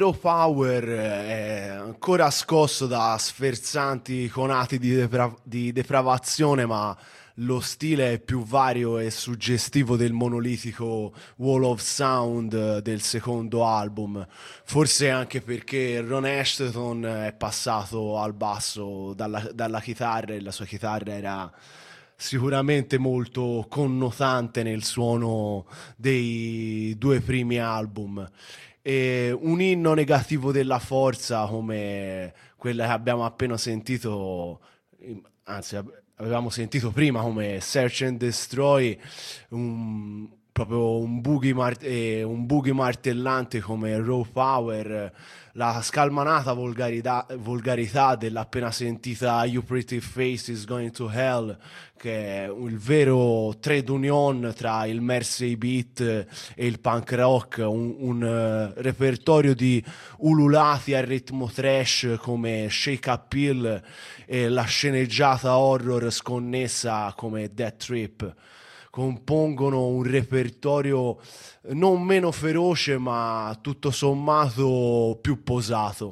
Raw Power è ancora scosso da sferzanti conati di, depra- di depravazione, ma lo stile è più vario e suggestivo del monolitico Wall of Sound del secondo album, forse anche perché Ron Ashton è passato al basso dalla, dalla chitarra, e la sua chitarra era sicuramente molto connotante nel suono dei due primi album. E un inno negativo della forza come quella che abbiamo appena sentito, anzi avevamo sentito prima, come Search and Destroy, un, proprio un boogie, mar- eh, un boogie martellante come Raw Power, la scalmanata volgarità, volgarità dell'appena sentita You Pretty Face Is Going to Hell, che è il vero trade union tra il Mersey beat e il punk rock, un, un uh, repertorio di ululati a ritmo trash come Shake Up Hill e la sceneggiata horror sconnessa come Death Trip compongono un repertorio non meno feroce, ma tutto sommato più posato.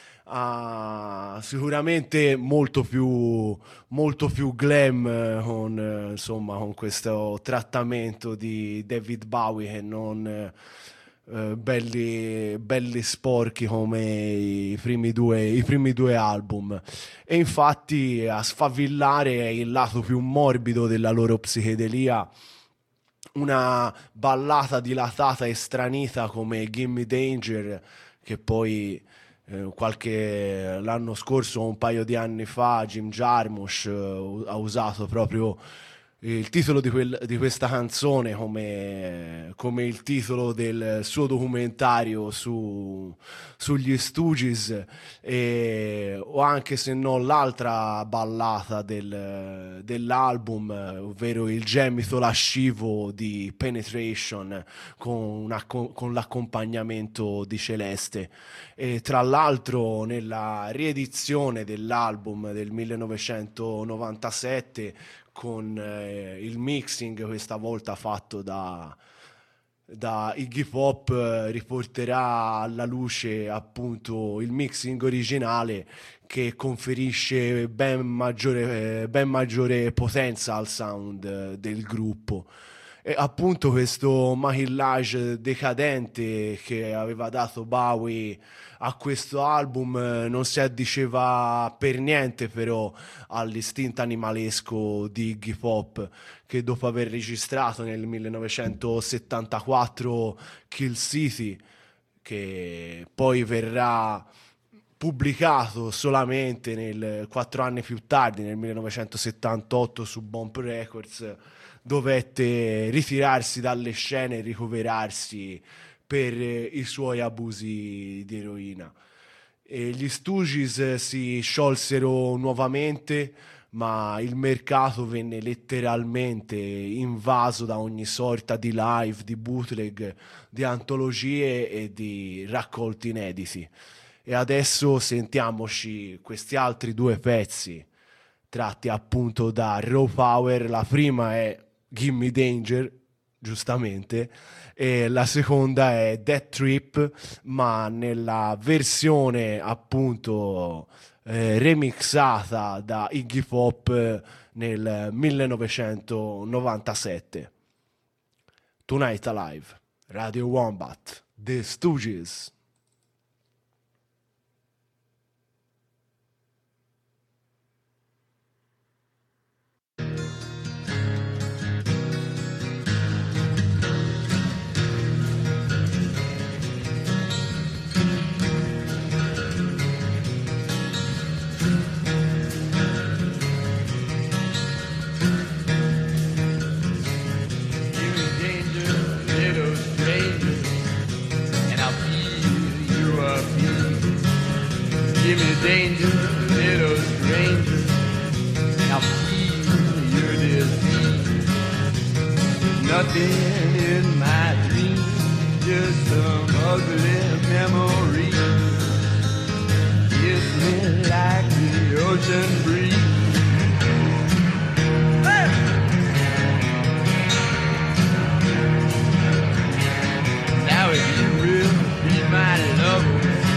Uh, sicuramente molto più, molto più glam, eh, con, eh, insomma, con questo trattamento di David Bowie, che non eh, belli, belli sporchi come i primi due, i primi due album. E infatti a sfavillare il lato più morbido della loro psichedelia, una ballata dilatata e stranita come Gimme Danger, che poi eh, qualche l'anno scorso o un paio di anni fa Jim Jarmusch eh, ha usato proprio il titolo di, quel, di questa canzone come, come il titolo del suo documentario su, sugli Stooges, e, o anche se no l'altra ballata del, dell'album, ovvero il gemito lascivo di Penetration con, una, con l'accompagnamento di Celeste. E tra l'altro nella riedizione dell'album del millenovecentonovantasette, con eh, il mixing questa volta fatto da, da Iggy Pop, eh, riporterà alla luce appunto il mixing originale, che conferisce ben maggiore, eh, ben maggiore potenza al sound eh, del gruppo. E appunto questo mahillage decadente che aveva dato Bowie a questo album eh, non si addiceva per niente però all'istinto animalesco di Iggy Pop, che dopo aver registrato nel millenovecentosettantaquattro Kill City, che poi verrà pubblicato solamente nel, quattro anni più tardi, nel millenovecentosettantotto su Bomb Records, dovette ritirarsi dalle scene e ricoverarsi per i suoi abusi di eroina. E gli Stooges si sciolsero nuovamente, ma il mercato venne letteralmente invaso da ogni sorta di live, di bootleg, di antologie e di raccolti inediti. E adesso sentiamoci questi altri due pezzi tratti appunto da Raw Power. La prima è Gimme Danger, giustamente, e la seconda è Death Trip, ma nella versione appunto eh, remixata da Iggy Pop nel millenovecentonovantasette. Tonight Alive, Radio Wombat, The Stooges. Give me danger, little stranger. I'll feel your disease. Nothing in my dream, just some ugly memory. Kiss me like the ocean breeze. Hey! Now if you will be my lover,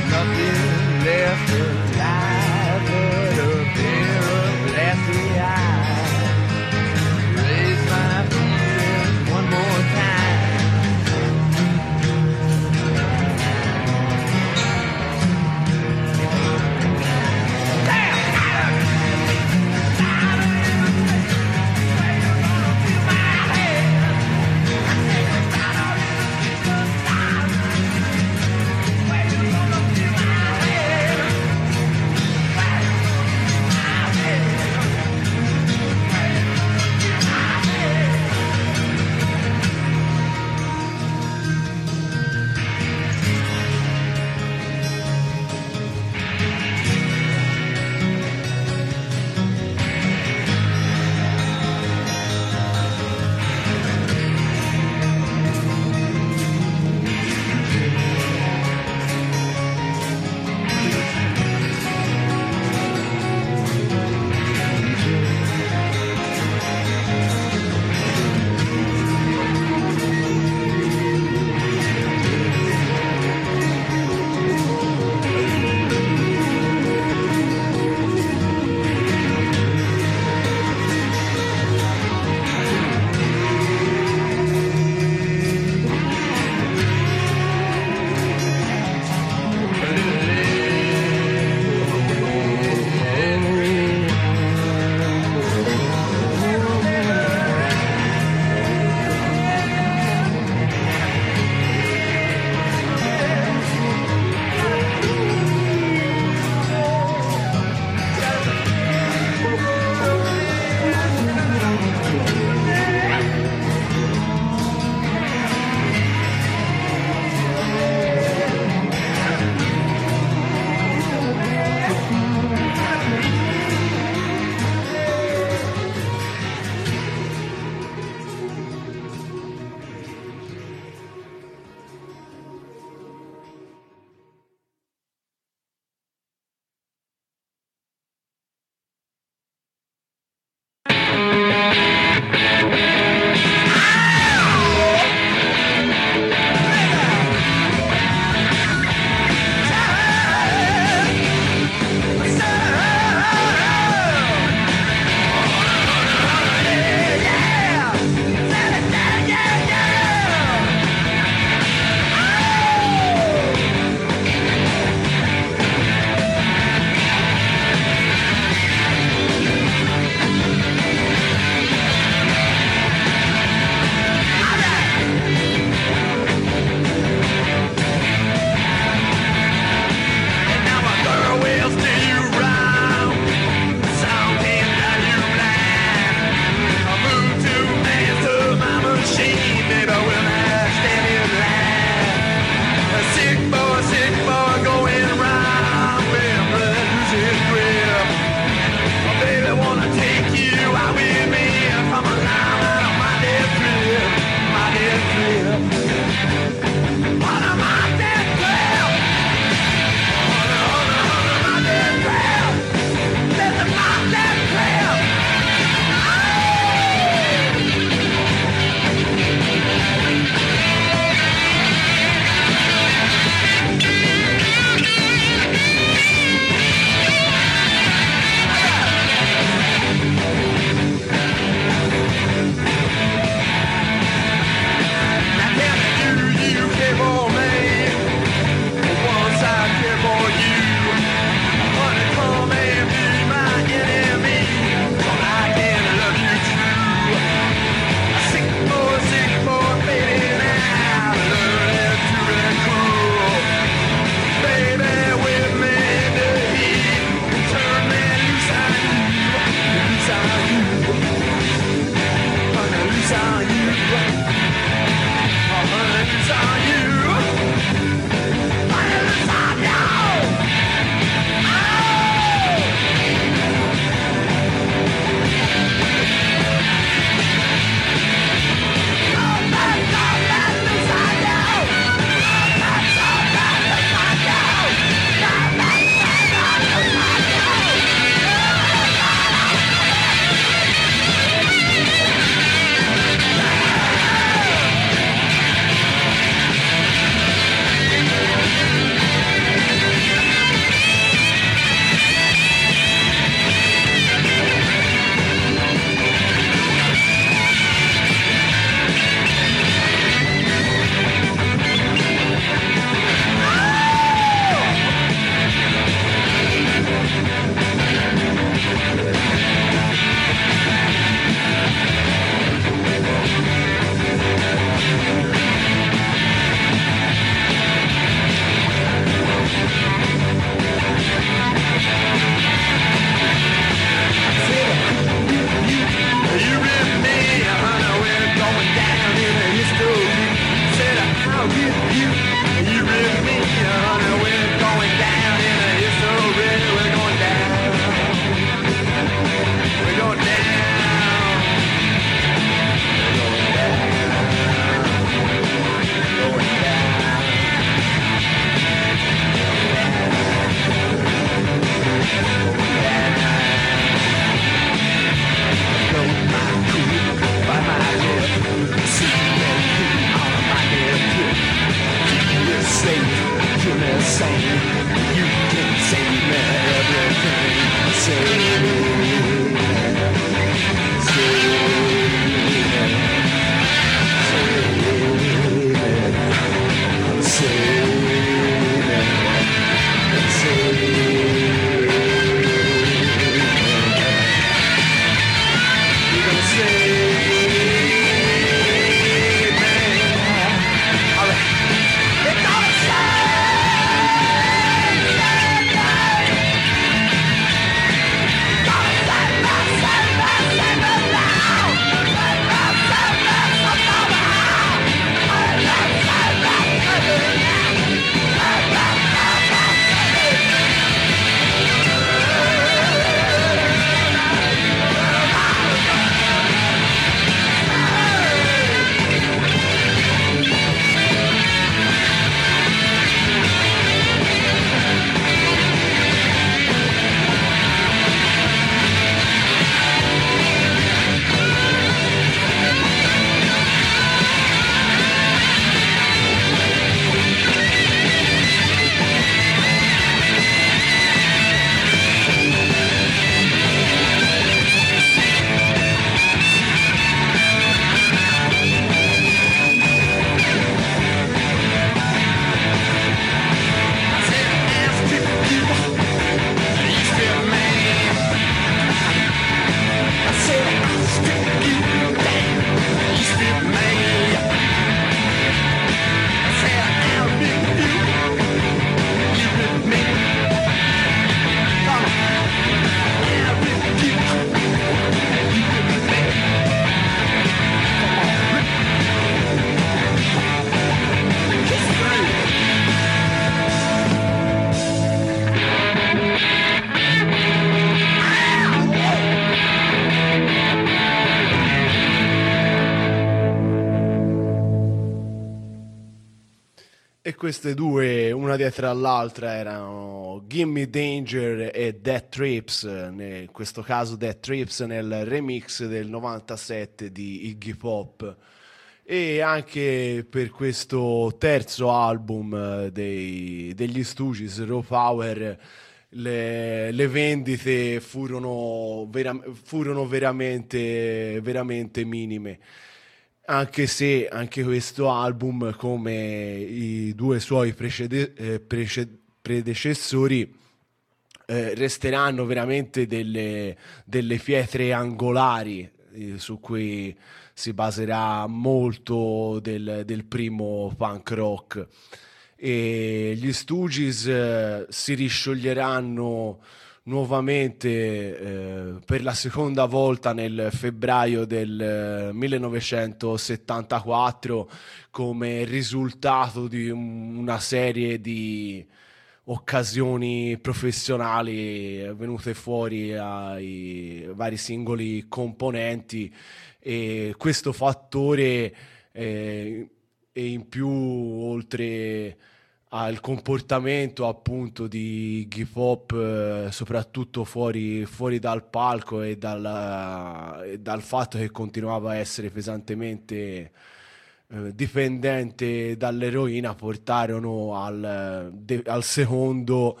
E queste due, una dietro all'altra, erano Gimme Danger e Death Trips, ne- in questo caso Death Trips nel remix del novantasette di Iggy Pop. E anche per questo terzo album eh, dei- degli Stooges, Raw Power, le, le vendite furono, vera- furono veramente, veramente minime. Anche se anche questo album, come i due suoi precede- eh, prece- predecessori, eh, resteranno veramente delle, delle pietre angolari eh, su cui si baserà molto del, del primo punk rock. E gli Stooges eh, si riscioglieranno nuovamente eh, per la seconda volta nel febbraio del eh, millenovecentosettantaquattro come risultato di un- una serie di occasioni professionali venute fuori ai vari singoli componenti, e questo fattore eh, e in più, oltre al comportamento appunto di Iggy Pop, eh, soprattutto fuori, fuori dal palco, e dal, e dal fatto che continuava a essere pesantemente eh, dipendente dall'eroina, portarono al, de- al secondo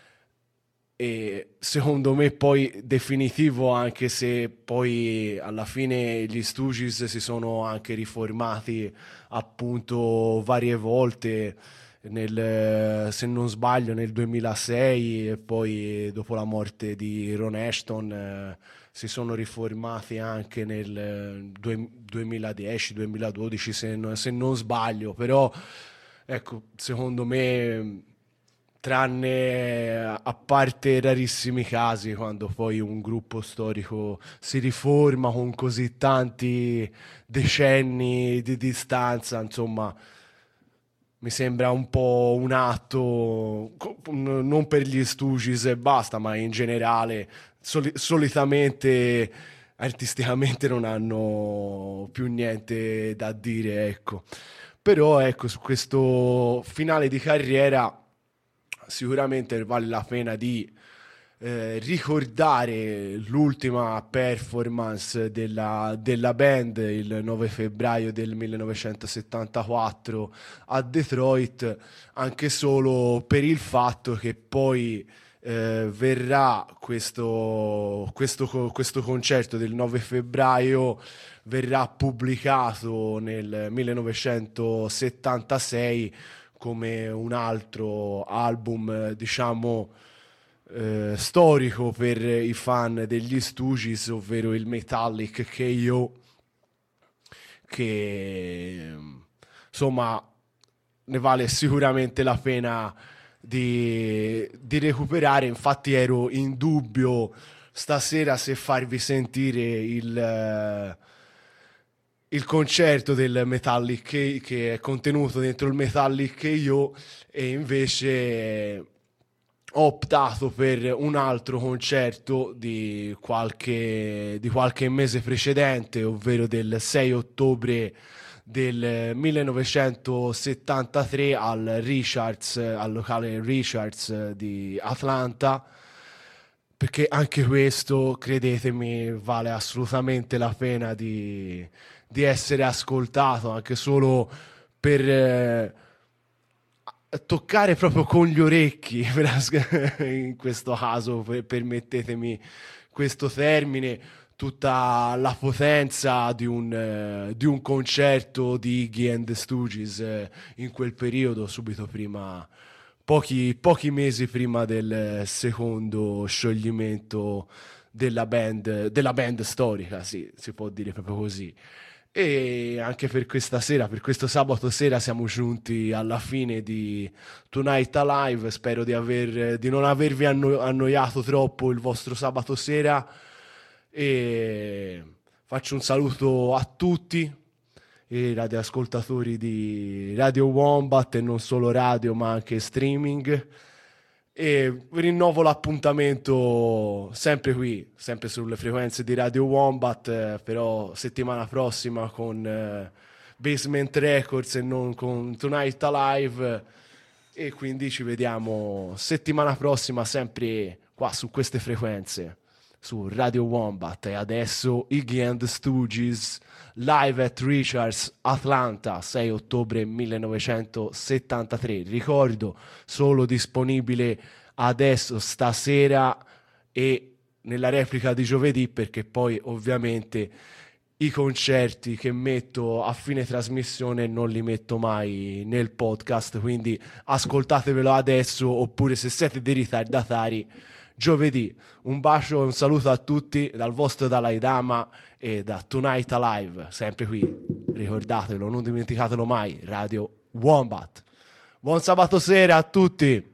e secondo me poi definitivo, anche se poi alla fine gli Stooges si sono anche riformati appunto varie volte nel, se non sbaglio nel duemilasei, e poi dopo la morte di Ron Ashton eh, si sono riformati anche nel eh, due- duemiladieci-duemiladodici, se, non- se non sbaglio. Però ecco, secondo me, tranne a parte rarissimi casi, quando poi un gruppo storico si riforma con così tanti decenni di distanza, insomma, mi sembra un po' un atto, co- n- non per gli Stooges e basta, ma in generale, soli- solitamente artisticamente non hanno più niente da dire, ecco. Però ecco, su questo finale di carriera sicuramente vale la pena di eh, ricordare l'ultima performance della, della band il nove febbraio del millenovecentosettantaquattro a Detroit, anche solo per il fatto che poi eh, verrà questo, questo, co- questo concerto del nove febbraio verrà pubblicato nel millenovecentosettantasei come un altro album, eh, diciamo, eh, storico per i fan degli Stooges, ovvero il Metallic K O, che insomma ne vale sicuramente la pena di, di recuperare. Infatti ero in dubbio stasera se farvi sentire il, eh, il concerto del Metallic K, che è contenuto dentro il Metallic K O, e invece ho optato per un altro concerto di qualche, di qualche mese precedente, ovvero del sei ottobre del millenovecentosettantatré al Richards, al locale Richards di Atlanta, perché anche questo, credetemi, vale assolutamente la pena di, di essere ascoltato, anche solo per eh, toccare proprio con gli orecchi, per as- in questo caso, per- permettetemi questo termine, tutta la potenza di un, eh, di un concerto di Iggy and the Stooges eh, in quel periodo, subito prima, pochi, pochi mesi prima del secondo scioglimento della band, della band storica, sì, si può dire proprio così. E anche per questa sera, per questo sabato sera, siamo giunti alla fine di Tonight Alive. Spero di, aver, di non avervi anno- annoiato troppo il vostro sabato sera, e faccio un saluto a tutti i radioascoltatori di Radio Wombat, e non solo radio ma anche streaming, e rinnovo l'appuntamento sempre qui, sempre sulle frequenze di Radio Wombat, eh, però settimana prossima con eh, Basement Records e non con Tonight Alive, e quindi ci vediamo settimana prossima sempre qua su queste frequenze, su Radio Wombat. E adesso Iggy and the Stooges live at Richards Atlanta, sei ottobre millenovecentosettantatré. Ricordo, solo disponibile adesso, stasera e nella replica di giovedì, perché poi ovviamente i concerti che metto a fine trasmissione non li metto mai nel podcast, quindi ascoltatevelo adesso, oppure se siete dei ritardatari giovedì. Un bacio e un saluto a tutti dal vostro Dalai Lama e da Tonight Alive, sempre qui, ricordatelo, non dimenticatelo mai, Radio Wombat. Buon sabato sera a tutti.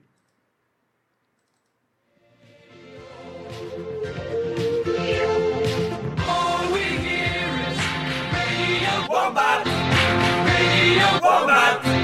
Wombat! Radio Wombat!